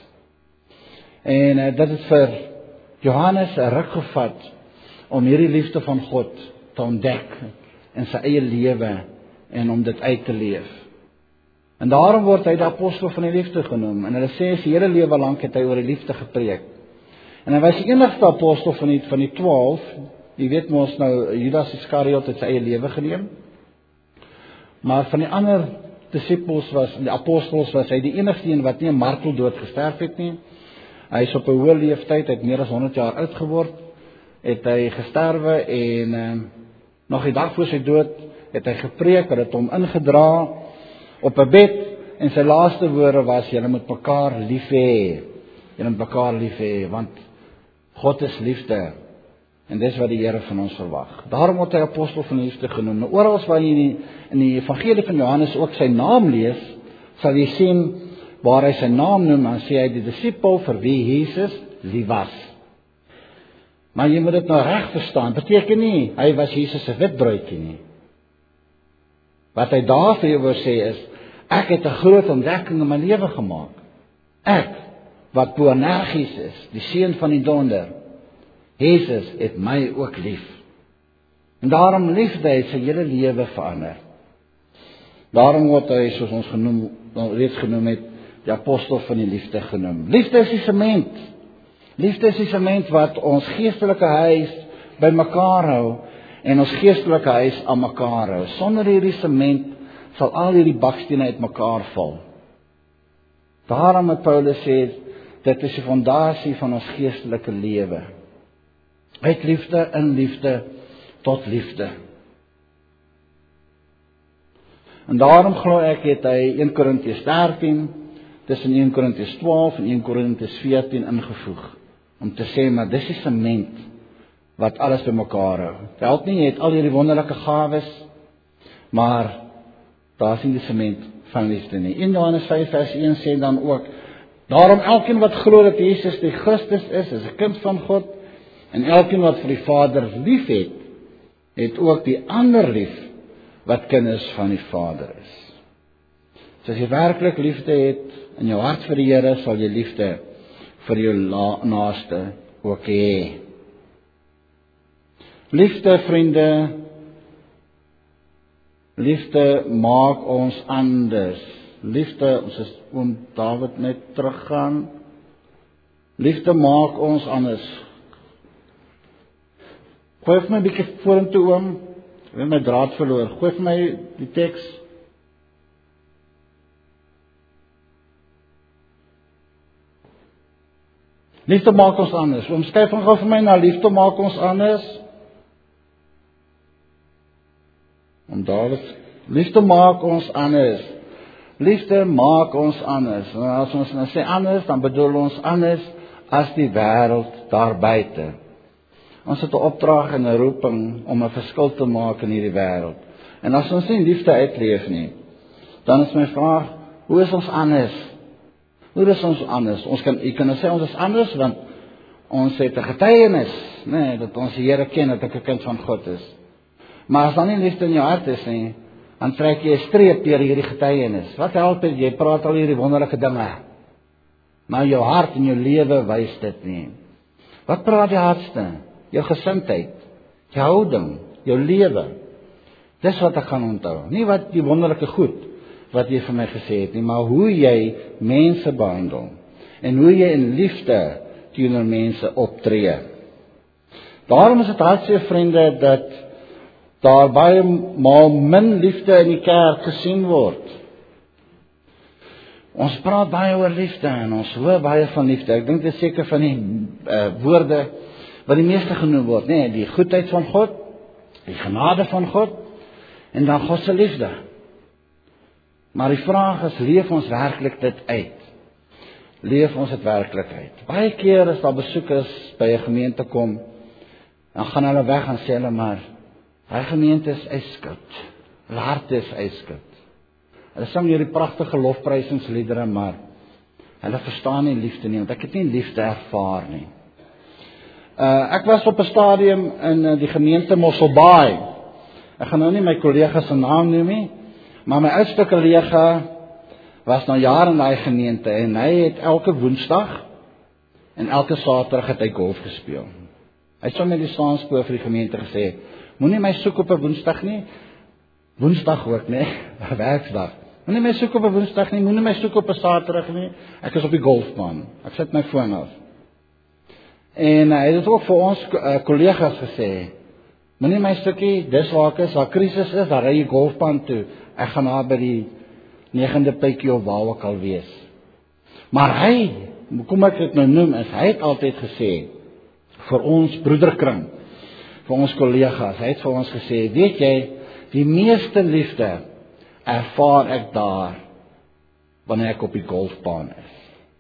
En dit het vir Johannes 'n ruk gevat om hierdie liefde van God te ontdek in sy eie lewe en om dit uit te leef. En daarom word hy die apostel van die liefde genoem. En hulle sê sy hele lewe lank het hy oor die liefde gepreek. En hy was die enigste apostel van die 12. Jy weet mos nou, Judas Iskariot het sy eie lewe geneem. Maar van die ander disippels die apostels was hy die enigste een wat nie 'n marteldood gesterf het nie. Hy is op 'n hoë leeftyd, hy het meer as 100 jaar oud geword, het hy gesterwe en nog die dag voor sy dood het hy gepreek, het hom ingedra op 'n bed en sy laaste woorde was: julle moet mekaar lief hê. Julle moet mekaar lief hê, want God is liefde. En dis wat die Here van ons verwag. Daarom word hy apostel van die liefde genoem. Nou oral waar jy in die evangelie van Johannes ook sy naam lees, sal jy sien waar hy sy naam noem, dan sê hy die disipel vir wie Jesus lief was. Maar jy moet dit nou reg verstaan. Beteken nie hy was Jesus se witbroodjie nie. Wat hy daar vir jou wil sê is, ek het 'n groot ontdekking in my lewe gemaak. Ek wat Boanerges is, die seun van die donder. Jesus het my ook lief. En daarom liefde hy sy hele lewe verander. Daarom word hy, soos ons reeds genoem het, die apostel van die liefde genoem. Liefde is die sement. Liefde is die sement wat ons geestelike huis by mekaar hou en ons geestelike huis aan mekaar hou. Sonder hierdie sement sal al hierdie bakstene uit mekaar val. Daarom het Paulus sê, dit is die fondasie van ons geestelike lewe. Uit liefde, in liefde, tot liefde. En daarom glo ek het hy 1 Korintiërs 13 tussen 1 Korintiërs 12 en 1 Korintiërs 14 ingevoeg. Om te sê, maar dis die sement wat alles by mekaar hou. Dit help nie, jy het al hierdie wonderlike gawes, maar daar is nie die sement van liefde nie. In Johannes 5 vers 1 sê dan ook, daarom elkeen wat glo dat Jesus die Christus is 'n kind van God, en elkeen wat vir die Vader lief het, het ook die ander lief wat kinders van die Vader is. So as jy werklik liefde het in jou hart vir die Here, sal jy liefde vir jou naaste ook hê. Liefde, vriende, liefde maak ons anders. Liefde, ons is oom David net teruggaan. Liefde maak ons anders. Gooi vir my 'n bietjie vorentoe, oom. Ek het my draad verloor. Gooi vir my die teks. Liefde maak ons anders. Oom Stefan, gou vir my na liefde maak ons anders. Om David, liefde maak ons anders. Liefde maak ons anders. En as ons nou sê anders, dan bedoel ons anders as die wêreld daar buite. Ons het 'n opdrag en 'n roeping om 'n verskil te maak in hierdie wêreld. En as ons nie liefde uitleef nie, dan is my vraag, hoe is ons anders? Hoe is ons anders? Jy kan sê ons is anders want ons het 'n getuienis, dat ons die Here ken, dat ek 'n kind van God is. Maar as dan nie liefde in jou hart is nie, dan trek jy 'n streep deur hierdie getuienis. Wat help dit? Jy praat al hierdie wonderlike dinge, maar jou hart en jou lewe wys dit nie. Wat praat die hardste? Jou gesindheid, jou houding, jou lewe. Dis wat ek gaan onthou. Nie wat die wonderlike goed wat jy vir my gesê het nie, maar hoe jy mense behandel en hoe jy in liefde teenoor mense optree. Daarom is dit hartseer, vriende, dat daar baie maal min liefde in die kerk gesien word. Ons praat baie oor liefde en ons hoor baie van liefde. Ek dink dit is seker van die woorde wat die meeste genoem word, nee, die goedheid van God, die genade van God en dan God se liefde. Maar die vraag is, leef ons werklik dit uit? Leef ons dit werklik uit? Baie keer as daar besoekers by 'n gemeente kom, dan gaan hulle weg en sê hulle maar, hy gemeente is ijskoud, hulle hart is ijskoud. Hulle sing hierdie pragtige lofprysingsliedere, maar hulle verstaan nie liefde nie, want ek het nie liefde ervaar nie. Ek was op 'n stadium in die gemeente Mosselbaai. Ek gaan nou nie my kollega se naam noem nie, maar my oudste kollega was nou jare in daai gemeente en hy het elke Woensdag en elke Saterdag het hy golf gespeel. Hy het so met die saanspoor vir die gemeente gesê, moenie my soek op 'n Woensdag nie, Woensdag ook nie, werksdag. Moenie my soek op 'n Woensdag nie, moenie my soek op 'n Saterdag nie, ek is op die golfbaan, ek sit my foon af. En hy het ook vir ons kollegas gesê, moenie my stukkie, dis waar ek is, waar krisis is, daar ry jy golfbaan toe, ek gaan daar by die 9de plekkie of waar ook al wees. Maar hy, kom ek dit nou noem, is hy het altyd gesê, vir ons broederkring, vir ons kollegas, hy het vir ons gesê, weet jy, die meeste liefde ervaar ek daar, wanneer ek op die golfbaan is.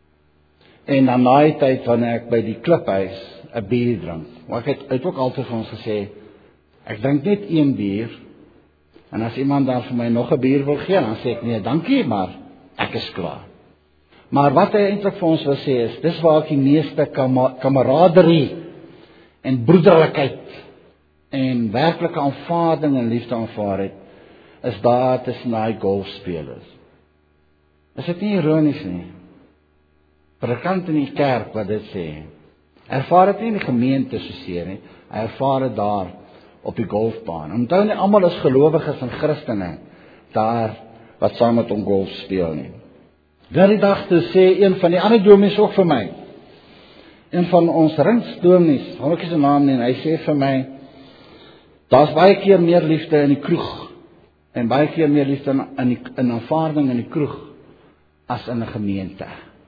En dan daai tyd wanneer ek by die kliphuis 'n bier drink. Maar ek het ook altyd vir ons gesê, ek drink net 1 bier, en as iemand daar vir my nog 'n bier wil gee, dan sê ek nee, dankie, maar ek is klaar. Maar wat hy eintlik vir ons wil sê is, dis waar ek die meeste kameraderie en broederlikheid en werklike aanvaarding en liefde aanvaar het, is daar tussen daai golfspelers. Is dit nie ironies nie? Predikant in die kerk wat dit sê, ervaar dit nie in die gemeente soseer nie, hy ervaar dit daar op die golfbaan. Onthou nie almal is gelowiges en Christene daar wat saam met hom golf speel nie. Die dag toe sê een van die ander dominees ook vir my, een van ons ringsdominees, gaan ek nie sy naam nie, en hy sê vir my, daar's baie keer meer liefde in die kroeg, en baie keer meer liefde in aanvaarding in die kroeg, as in 'n gemeente.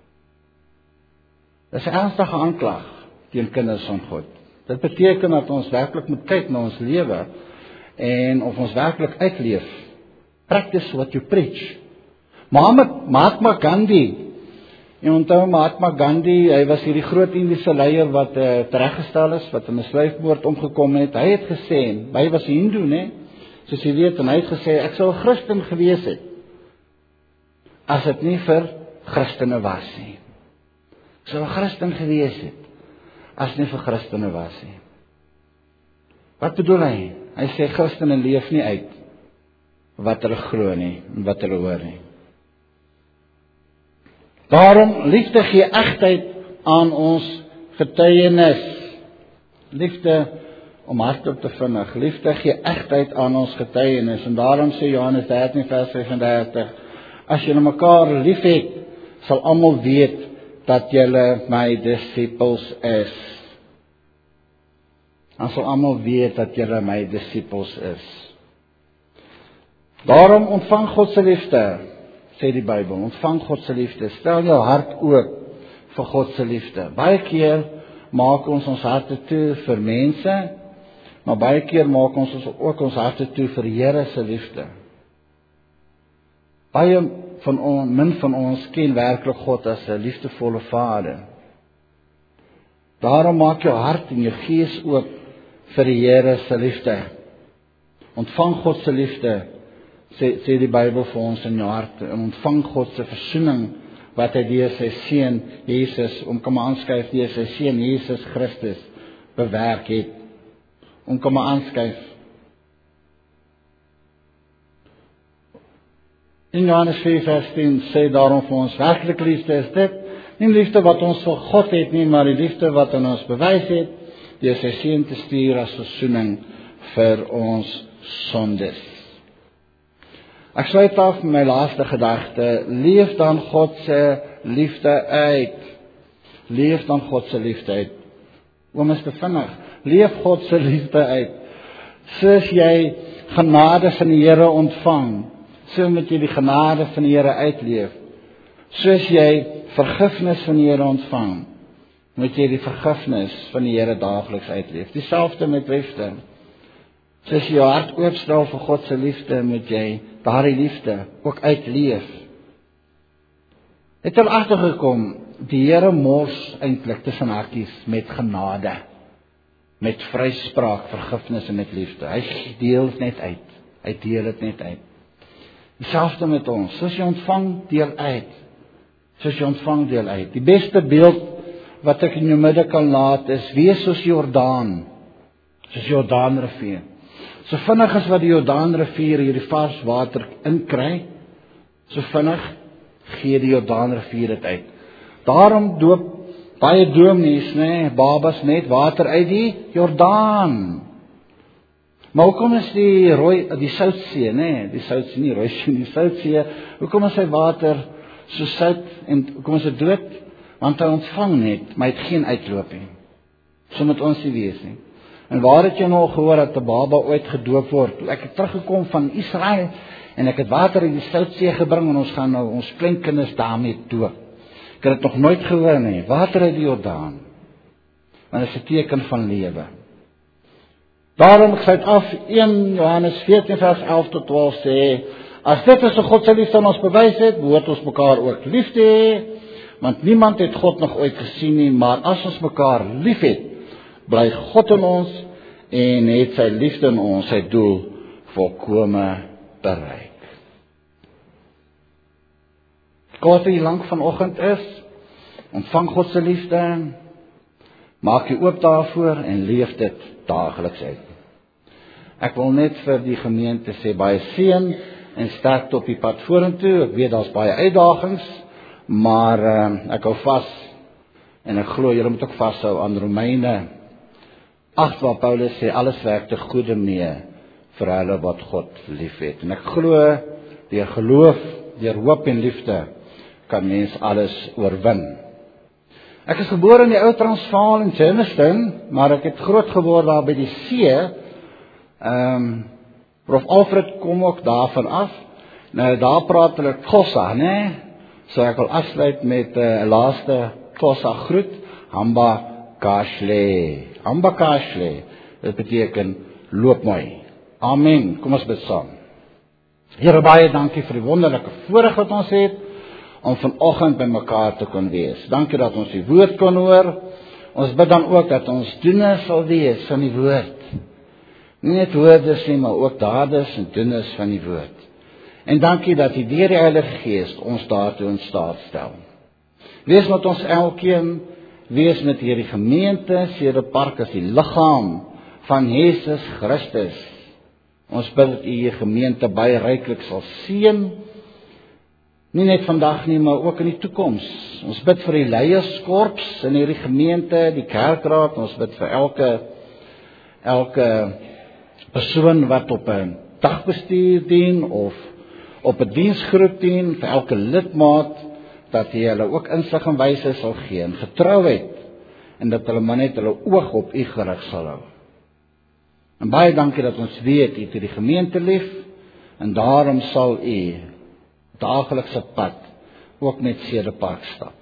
Dis 'n ernstige aanklag teen kinders van God. Dit beteken dat ons werklik moet kyk na ons lewe, en of ons werklik uitleef. Practice what you preach. Mahatma Gandhi, en onthou Mahatma Gandhi, hy was hierdie groot Indiese leier wat tereggestel is, wat in 'n slyfmoord omgekom het. Hy het gesê, hy was 'n Hindoe, né? Soos jy weet, en hy het gesê, ek sou 'n Christen gewees het, as dit nie vir Christene was nie. Ek sou 'n Christen gewees het, as nie vir Christene was nie. Wat bedoel hy? Hy sê, Christene leef nie uit wat hulle glo nie, en wat hulle hoor nie. Daarom, liefde gee egtheid aan ons getuienis. Liefde, om hardop te vinnig, liefde gee egtheid aan ons getuienis. En daarom sê Johannes 13 vers 35, as julle mekaar lief het, sal almal weet dat julle my disippels is. Dan sal almal weet dat julle my disippels is. Daarom ontvang God se liefde, sê die Bybel, ontvang God se liefde. Stel jou hart oop vir God se liefde. Baie keer maak ons harte toe vir mense, maar baie keer maak ons ook ons harte toe vir die Here se liefde. Min van ons ken werklik God as 'n liefdevolle Vader. Daarom maak jou hart en jou gees oop vir die Here se liefde. Ontvang God se liefde, sê die Bybel vir ons in jou hart, en ontvang God se versoening wat hy deur sy seun Jesus, kom maar aanskryf, deur sy seun Jesus Christus bewerk het. Kom maar aanskryf. In Johannes 4 vers 10 sê daarom vir ons, werklike liefde is dit, nie liefde wat ons vir God het nie, maar die liefde wat in ons bewys het, deur sy seun te stuur as versoening vir ons sondes. Ek sluit af met my laaste gedagte, leef dan God se liefde uit. Leef dan God se liefde uit. Oom is te vinnig, leef God se liefde uit. Soos jy genade van die Here ontvang, so moet jy die genade van die Here uitleef. Soos jy vergifnis van die Here ontvang, moet jy die vergifnis van die Here daagliks uitleef. Dieselfde met liefde. Soos jy jou hart oopstel vir God se liefde, moet jy daardie liefde ook uitleef. Het al agtergekom, die Here mors eintlik tussen hakies met genade, met vryspraak, vergifnis en met liefde. Hy deel dit net uit. Hy deel dit net uit. Dieselfde met ons. Soos jy ontvang, deel uit. Soos jy ontvang, deel uit. Die beste beeld wat ek in jou midde kan laat is, wees soos Jordaan. Soos Jordaanrivier. So vinnig as wat die Jordaanrivier hierdie vars water inkry, so vinnig gee die Jordaanrivier dit uit. Daarom doop baie dominees, babas met water uit die Jordaan. Maar hoekom is die Soutsee, die Soutsee, nie Rooisee, die Soutsee, hoekom is sy water so sout en hoekom is dit dood? Want hy ontvang net, maar hy het geen uitloop nie. So moet ons nie wees nie. En waar het jy nou gehoor dat 'n baba ooit gedoop word? Ek het teruggekom van Israel en ek het water in die Soutsee gebring en ons gaan nou ons kleinkinders daarmee doop. Ek het dit nog nooit gehoor nie. Water uit die Jordaan. Want dit is 'n teken van lewe. Daarom ek sluit af 1 Johannes 14 vers 11 tot 12 sê, as dit is 'n God se liefde aan ons bewys het, behoort ons mekaar ook lief te hê, want niemand het God nog ooit gesien nie, maar as ons mekaar liefhet, bly God in ons en het sy liefde in ons sy doel volkome bereik. Wat hier lank vanoggend is, ontvang God se liefde, maak jy oop daarvoor en leef dit daagliks uit. Ek wil net vir die gemeente sê baie seën en sterkte op die pad vorentoe. Ek weet daar's baie uitdagings, maar ek hou vas en ek glo julle moet ook vashou aan Romeine 8 waar Paulus sê alles werk te goeie mee vir hulle wat God liefhet. En ek glo deur geloof, deur hoop en liefde kan mens alles oorwin. Ek is gebore in die ou Transvaal in Germiston, maar ek het groot geword daar by die see. Prof Alfred kom ook daarvan af. Nou daar praat hulle Xhosa, So ek wil afsluit met 'n laaste Xhosa groet, Hamba Kahle. Hamba Kahle. Dit beteken loop mooi. Amen. Kom ons bid saam. Here, baie dankie vir die wonderlike voorreg wat ons het om vanoggend by mekaar te kon wees. Dankie dat ons die woord kon hoor. Ons bid dan ook dat ons doeners sal wees van die woord. Nie net woorde nie, maar ook daders en doeners van die woord. En dankie dat U deur die Heilige Gees ons daartoe in staat stel. Wees met ons elkeen, wees met hierdie gemeente, Cederpark as die liggaam van Jesus Christus. Ons bid dat U die gemeente baie ryklik sal seën. Nie net vandag nie, maar ook in die toekoms. Ons bid vir die leierskorps in hierdie gemeente, die kerkraad. Ons bid vir elke persoon wat op 'n dagbestuur dien of op 'n diensgroep dien, vir elke lidmaat, dat jy hulle ook insig en wysheid sal gee en getrouheid, en dat hulle maar net hulle oog op U gerig sal hou. En baie dankie dat ons weet U het die gemeente lief, en daarom sal U daaglikse pad ook met Cederpark stap.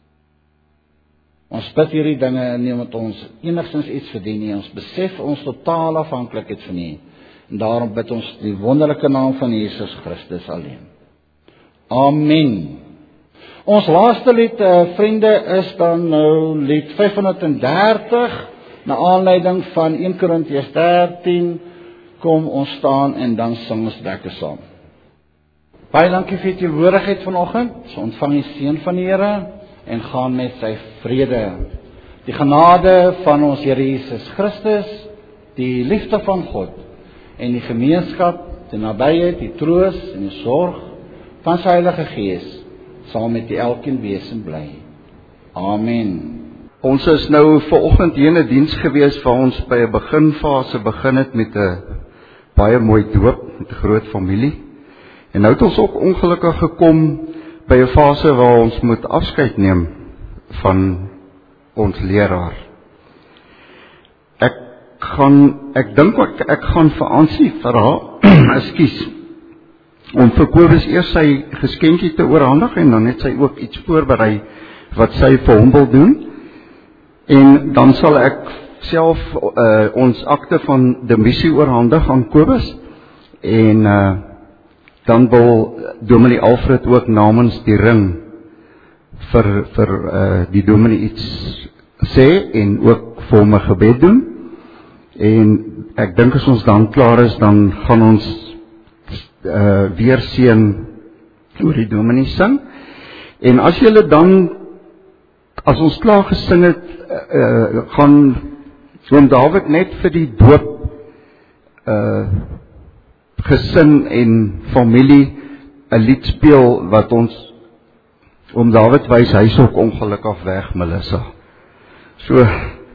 Ons bid hierdie dinge nie omdat ons enigstens iets verdien nie, ons besef ons totale afhanklikheid van U, en daarom bid ons die wonderlike naam van Jesus Christus alleen. Amen. Ons laaste lied, vriende, is dan nou lied 530, na aanleiding van 1 Korintiërs 13, kom ons staan en dan sing ons lekker saam. Baie dankie vir die teenwoordigheid vanoggend, so ontvang die seën van die Here, en gaan met sy vrede. Die genade van ons Here Jesus Christus, die liefde van God, en die gemeenskap, die nabyheid, die troos en die sorg van sy Heilige Gees saam met die elkeen wees en bly. Amen. Ons is nou vanoggend hier in 'n diens gewees waar ons by 'n beginfase begin het met 'n baie mooi doop met 'n groot familie. En nou het ons ook ongelukkig gekom by 'n fase waar ons moet afskeid neem van ons leraar. Ek dink ek gaan vir Ansie vra, ekskuus, om vir Kobus eers sy geskenkie te oorhandig en dan het sy ook iets voorberei wat sy vir hom wil doen. En dan sal ek self ons akte van demissie oorhandig aan Kobus en dan wil Dominee Alfred ook namens die ring vir die dominee iets sê en ook vir hom 'n gebed doen. En ek dink as ons dan klaar is, dan gaan ons weer seën oor die dominee sing. En as ons klaar gesing het, gaan oom David net vir die doop gesin en familie 'n lied speel wat ons oom David wys, hy's ook ongelukkig weg, Melissa. So,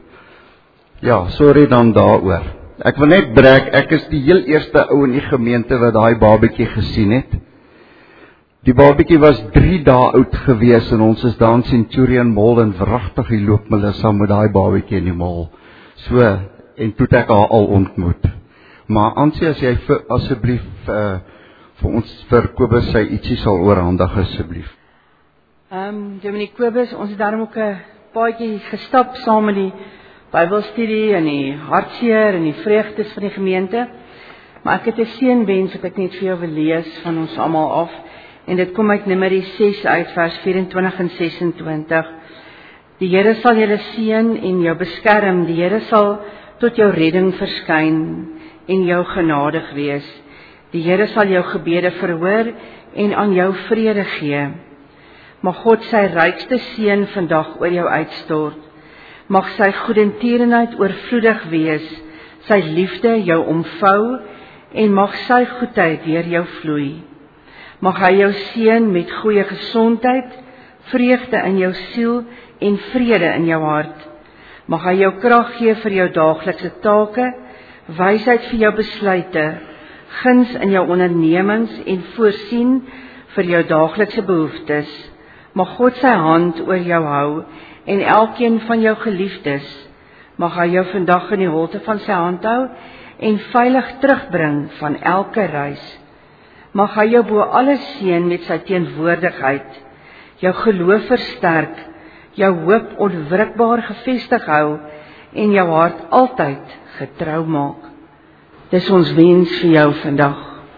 ja, sorry dan daaroor. Ek wil net brek, ek is die heel eerste ou in die gemeente wat daai babatjie gesien het. Die babatjie was 3 dae oud gewees en ons is daar in Centurion Mall en wragtig die loop Melissa met daai babatjie in die mall. So, en toe het ek haar al ontmoet. Maar Ansie, as jy asseblief vir ons vir Kobus sy ietsie sal oorhandig asseblief. Dominee Kobus, ons het daarom ook 'n paadjie gestap saam met die Bybelstudie en die hartseer en die vreugdes van die gemeente. Maar ek het 'n seënwens wat ek net vir jou wil lees van ons almal af. En dit kom uit Numeri 6 uit vers 24 en 26. Die Here sal julle seën en jou beskerm. Die Here sal tot jou redding verskyn en jou genadig wees. Die Here sal jou gebede verhoor en aan jou vrede gee. Mag God sy rykste seën vandag oor jou uitstort. Mag sy goedertierenheid oorvloedig wees, sy liefde jou omvou en mag sy goedheid deur jou vloei. Mag hy jou seën met goeie gesondheid, vreugde in jou siel en vrede in jou hart. Mag hy jou krag gee vir jou daaglikse take, wysheid vir jou besluite, guns in jou ondernemings en voorsien vir jou daaglikse behoeftes. Mag God sy hand oor jou hou en elkeen van jou geliefdes, mag hy jou vandag in die holte van sy hand hou en veilig terugbring van elke reis. Mag hy jou bo alles seën met sy teenwoordigheid, jou geloof versterk, jou hoop onwrikbaar gefestig hou en jou hart altyd getrou maak. Dis ons wens vir jou vandag.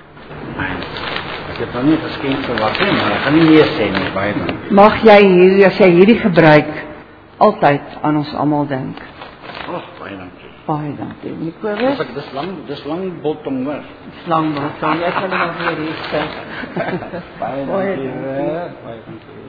Ek het nou nie geskenk verwag nie, maar ek gaan nie meer sê nie, baie dankie. Mag jy, as jy hierdie gebruik, altyd aan ons almal dink. Baie dankie. Baie dankie. Kobus? Dis lang bottom weg. Lang bottom, ek sal nog weer hier sê. Baie dankie. Baie dankie.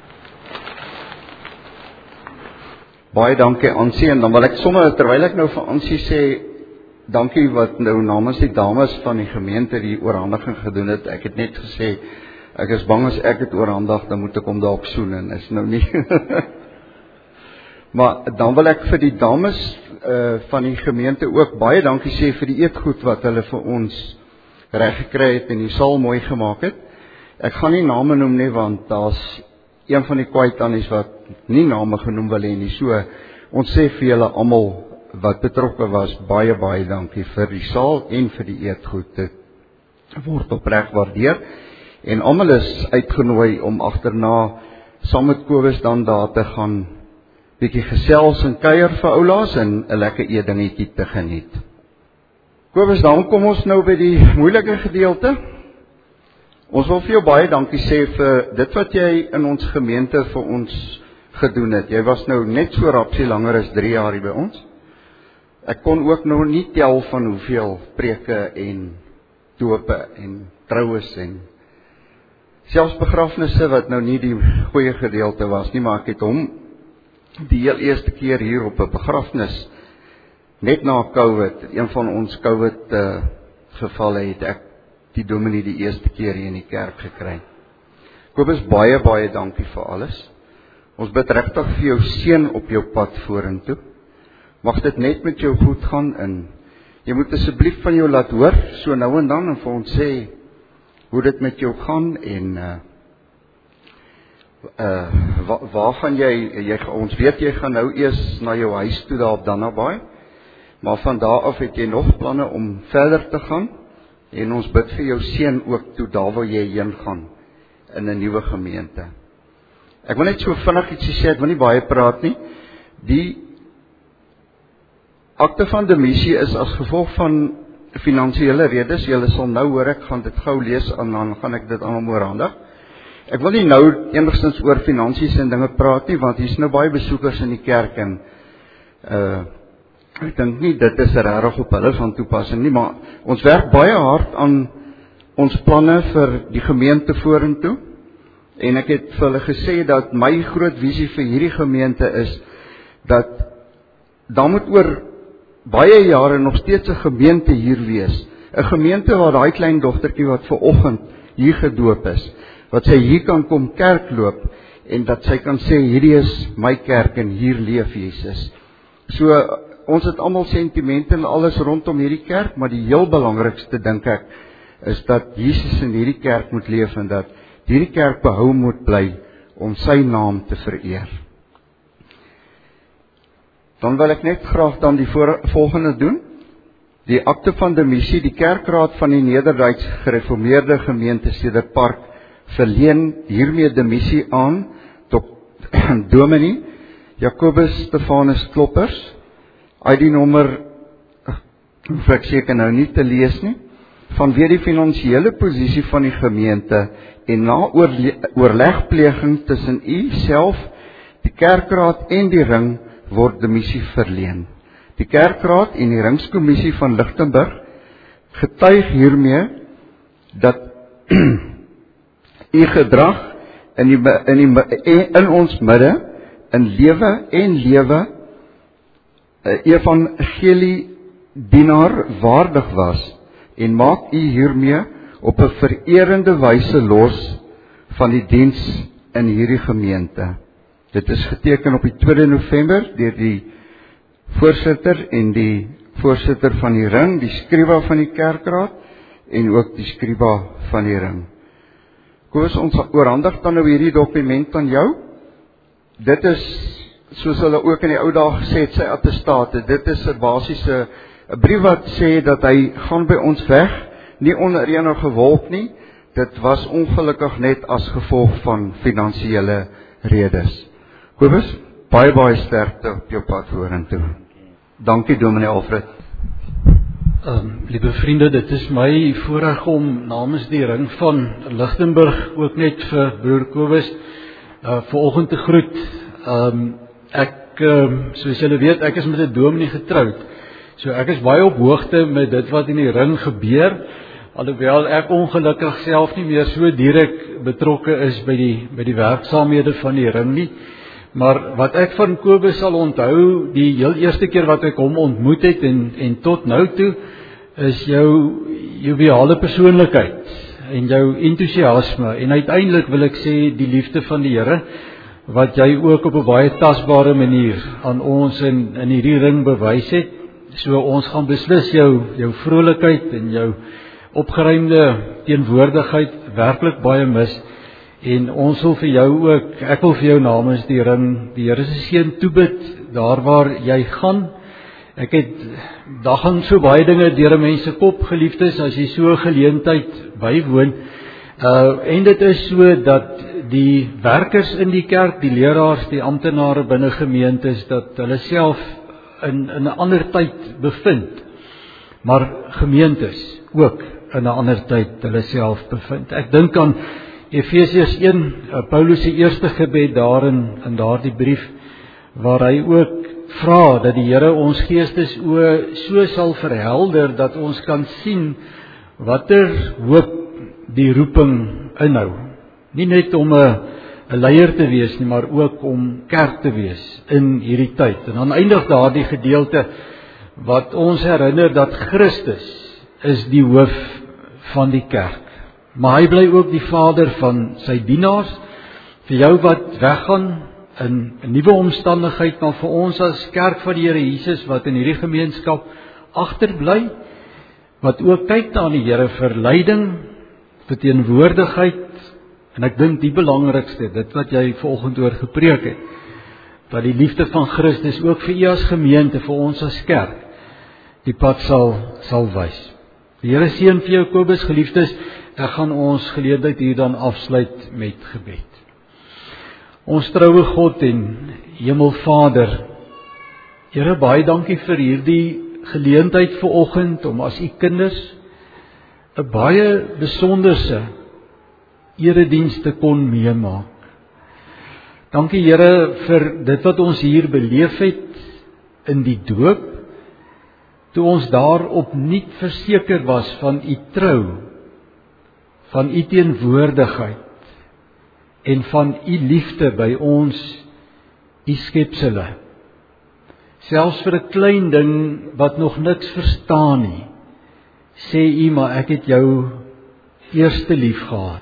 Baie dankie Ansie, en dan wil ek sommer, terwyl ek nou vir Ansie sê, dankie wat nou namens die dames van die gemeente die oorhandiging gedoen het. Ek het net gesê, ek is bang as ek het oorhandig, dan moet ek hom dalk soen, en is nou nie. Maar dan wil ek vir die dames van die gemeente ook baie dankie sê vir die eetgoed wat hulle vir ons reg gekry het en die saal mooi gemaak het. Ek gaan nie name noem nie, want daar's een van die kwaaitannies wat nie name genoem wil hê nie. So, ons sê vir julle almal wat betrokke was, baie dankie vir die saal en vir die eetgoed. Dit word opreg waardeer. En almal is uitgenooi om agterna saam met Kobus dan daar te gaan bietjie gesels en kuier vir oulaas en 'n lekker eetdingetjie te geniet. Kobus, dan kom ons nou by die moeilike gedeelte. Ons wil vir jou baie dankie sê vir dit wat jy in ons gemeente vir ons gedoen het. Jy was nou net so rapsie langer as 3 jaar hier by ons. Ek kon ook nog nie tel van hoeveel preke en dope en troues en selfs begrafnisse wat nou nie die goeie gedeelte was nie, maar ek het hom die heel eerste keer hier op 'n begrafnis, net na COVID, een van ons COVID gevalle, het ek die dominee die eerste keer hier in die kerk gekry. Kobus, baie dankie vir alles. Ons bid regtig vir jou seën op jou pad vorentoe. Mag dit net met jou goed gaan en jy moet asseblief van jou laat hoor, so nou en dan, en vir ons sê hoe dit met jou gaan en waar gaan ons weet jy gaan nou eers na jou huis toe daar op Dannabaai, maar van daar af het jy nog planne om verder te gaan en ons bid vir jou seën ook toe daar waar jy heen gaan in 'n nuwe gemeente. Ek wil net so vinnig ietsie sê, ek wil nie baie praat nie. Die akte van demissie is as gevolg van finansiële redes. Julle sal nou hoor, ek gaan dit gou lees en dan gaan ek dit aan oorhandig. Ek wil nie nou enigstens oor finansies en dinge praat nie, want hier's nou baie besoekers in die kerk en ek dink nie dit is regtig op hulle van toepassing nie, maar ons werk baie hard aan ons planne vir die gemeente vorentoe. En ek het vir hulle gesê dat my groot visie vir hierdie gemeente is dat daar moet oor baie jare nog steeds 'n gemeente hier wees. 'n Gemeente waar daai klein dogtertjie wat ver oggend hier gedoop is, wat sy hier kan kom kerk loop en dat sy kan sê hierdie is my kerk en hier leef Jesus. So ons het almal sentimente en alles rondom hierdie kerk, maar die heel belangrikste dink ek is dat Jesus in hierdie kerk moet leef en dat hierdie kerk behou moet bly om sy naam te vereer. Dan wil ek net graag dan die volgende doen. Die akte van demissie, die kerkraad van die Nederduits Gereformeerde Gemeente Cederpark verleen hiermee demissie aan tot Dominee Jacobus Stefanus Kloppers, ID nommer, hoef ek seker nou nie te lees nie, vanweë die finansiële posisie van die gemeente en na oorlegpleging tussen u self, die kerkraad en die ring word demissie verleen. Die kerkraad en die ringskommissie van Lichtenburg getuig hiermee dat u gedrag in ons midde in lewe en lewe evangelie dienaar waardig was en maak u hiermee op 'n vererende wyse los van die diens in hierdie gemeente. Dit is geteken op die 2 November deur die voorsitter en die voorsitter van die ring, die skriba van die kerkraad en ook die skriba van die ring. Koos, ons oorhandig dan nou hierdie dokument aan jou. Dit is, soos hulle ook in die ou dae gesê het, sy attestate. Dit is 'n basiese 'n brief wat sê dat hy gaan by ons weg, nie onder enige wolk nie. Dit was ongelukkig net as gevolg van finansiële redes. Kobus, baie sterkte op jou pad vorentoe. Dankie Dominee Alfred. Liewe vriende, dit is my voorreg om namens die ring van Lichtenburg ook net vir broer Kobus vanoggend te groet. Soos julle weet, ek is met 'n dominee getroud. So ek is baie op hoogte met dit wat in die ring gebeur, alhoewel ek ongelukkig self nie meer so direk betrokke is by die werksaamhede van die ring nie. Maar wat ek van Kobus sal onthou, die heel eerste keer wat ek hom ontmoet het en tot nou toe, is jou joviale persoonlikheid en jou entoesiasme en uiteindelik wil ek sê die liefde van die Here wat jy ook op 'n baie tasbare manier aan ons in hierdie ring bewys het. So ons gaan beslis jou vrolikheid en jou opgeruimde teenwoordigheid werklik baie mis. En ons wil vir jou ook, ek wil vir jou namens die ring, die Here se seën toebid daar waar jy gaan. Daar gaan so baie dinge deur 'n mens se kop, geliefdes, as jy so 'n geleentheid bywoon. En dit is so dat die werkers in die kerk, die leraars, die amptenare binne gemeentes, dat hulle self in 'n ander tyd bevind. Maar gemeentes ook in 'n ander tyd hulle self bevind. Ek dink aan Efesiërs 1, Paulus se eerste gebed daarin daardie brief, waar hy ook vra dat die Here ons geestesoë so sal verhelder dat ons kan sien watter hoop die roeping inhou. Nie net om 'n leier te wees nie, maar ook om kerk te wees in hierdie tyd. En dan eindig daardie gedeelte wat ons herinner dat Christus is die hoof van die kerk. Maar hy bly ook die Vader van sy dienaars, vir jou wat weggaan in 'n nuwe omstandigheid, maar vir ons as kerk van die Here Jesus wat in hierdie gemeenskap agterbly, wat ook kyk na die Here vir leiding, vir teenwoordigheid, en ek dink die belangrikste, dit wat jy vanoggend oor gepreek het, dat die liefde van Christus ook vir u as gemeente, vir ons as kerk, die pad sal wys. Die Here seën vir jou Kobus, geliefdes. Ek gaan ons geleentheid hier dan afsluit met gebed. Ons troue God en Hemelvader, Here, baie dankie vir hierdie geleentheid vanoggend om as u kinders 'n baie besonderse erediens te kon meemaak. Dankie Here vir dit wat ons hier beleef het in die doop, toe ons daar opnuut verseker was van u trou, van u teenwoordigheid en van u liefde by ons, u skepsele. Selfs vir 'n klein ding wat nog niks verstaan nie, sê u, maar ek het jou eerste lief gehad.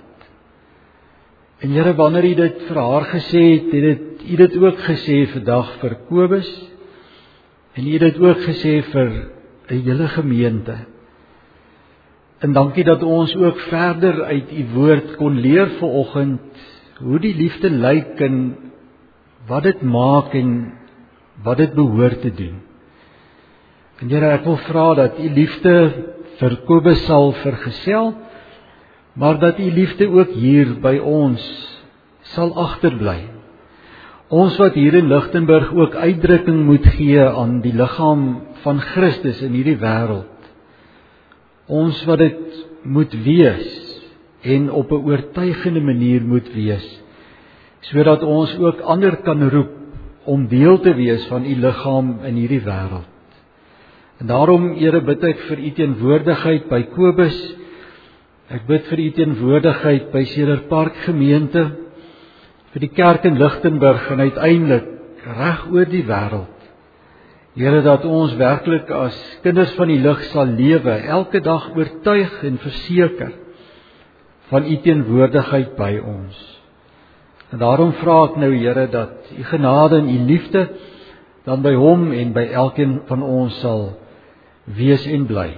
En Here, wanneer u dit vir haar gesê het, het u dit ook gesê vandag vir Kobus, en u het dit ook gesê vir 'n hele gemeente. En dankie dat ons ook verder uit u woord kon leer vanoggend hoe die liefde lyk en wat dit maak en wat dit behoort te doen. En Here, ek wil vra dat u liefde vir Kobus sal vergesel, maar dat u liefde ook hier by ons sal agterbly. Ons wat hier in Lichtenburg ook uitdrukking moet gee aan die liggaam van Christus in hierdie wêreld. Ons wat dit moet wees en op 'n oortuigende manier moet wees, sodat ons ook ander kan roep om deel te wees van u liggaam in hierdie wêreld. En daarom, Here, bid ek vir u teenwoordigheid by Kobus. Ek bid vir u teenwoordigheid by Cedar Park gemeente, vir die kerk in Lichtenburg en uiteindelik reg oor die wêreld. Here, dat ons werklik as kinders van die lig sal lewe, elke dag oortuig en verseker van u teenwoordigheid by ons. En daarom vra ek nou, Here, dat u genade en u liefde dan by hom en by elkeen van ons sal wees en bly.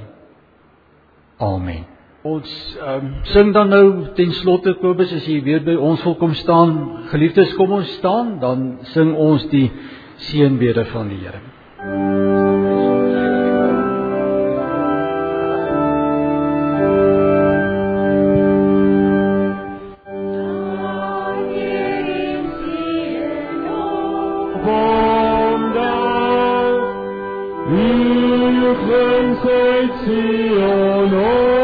Amen. Ons sing dan nou ten slotte, Kobus, as jy weer by ons wil kom staan. Geliefdes, kom ons staan, dan sing ons die seënbede van die Here. Zion,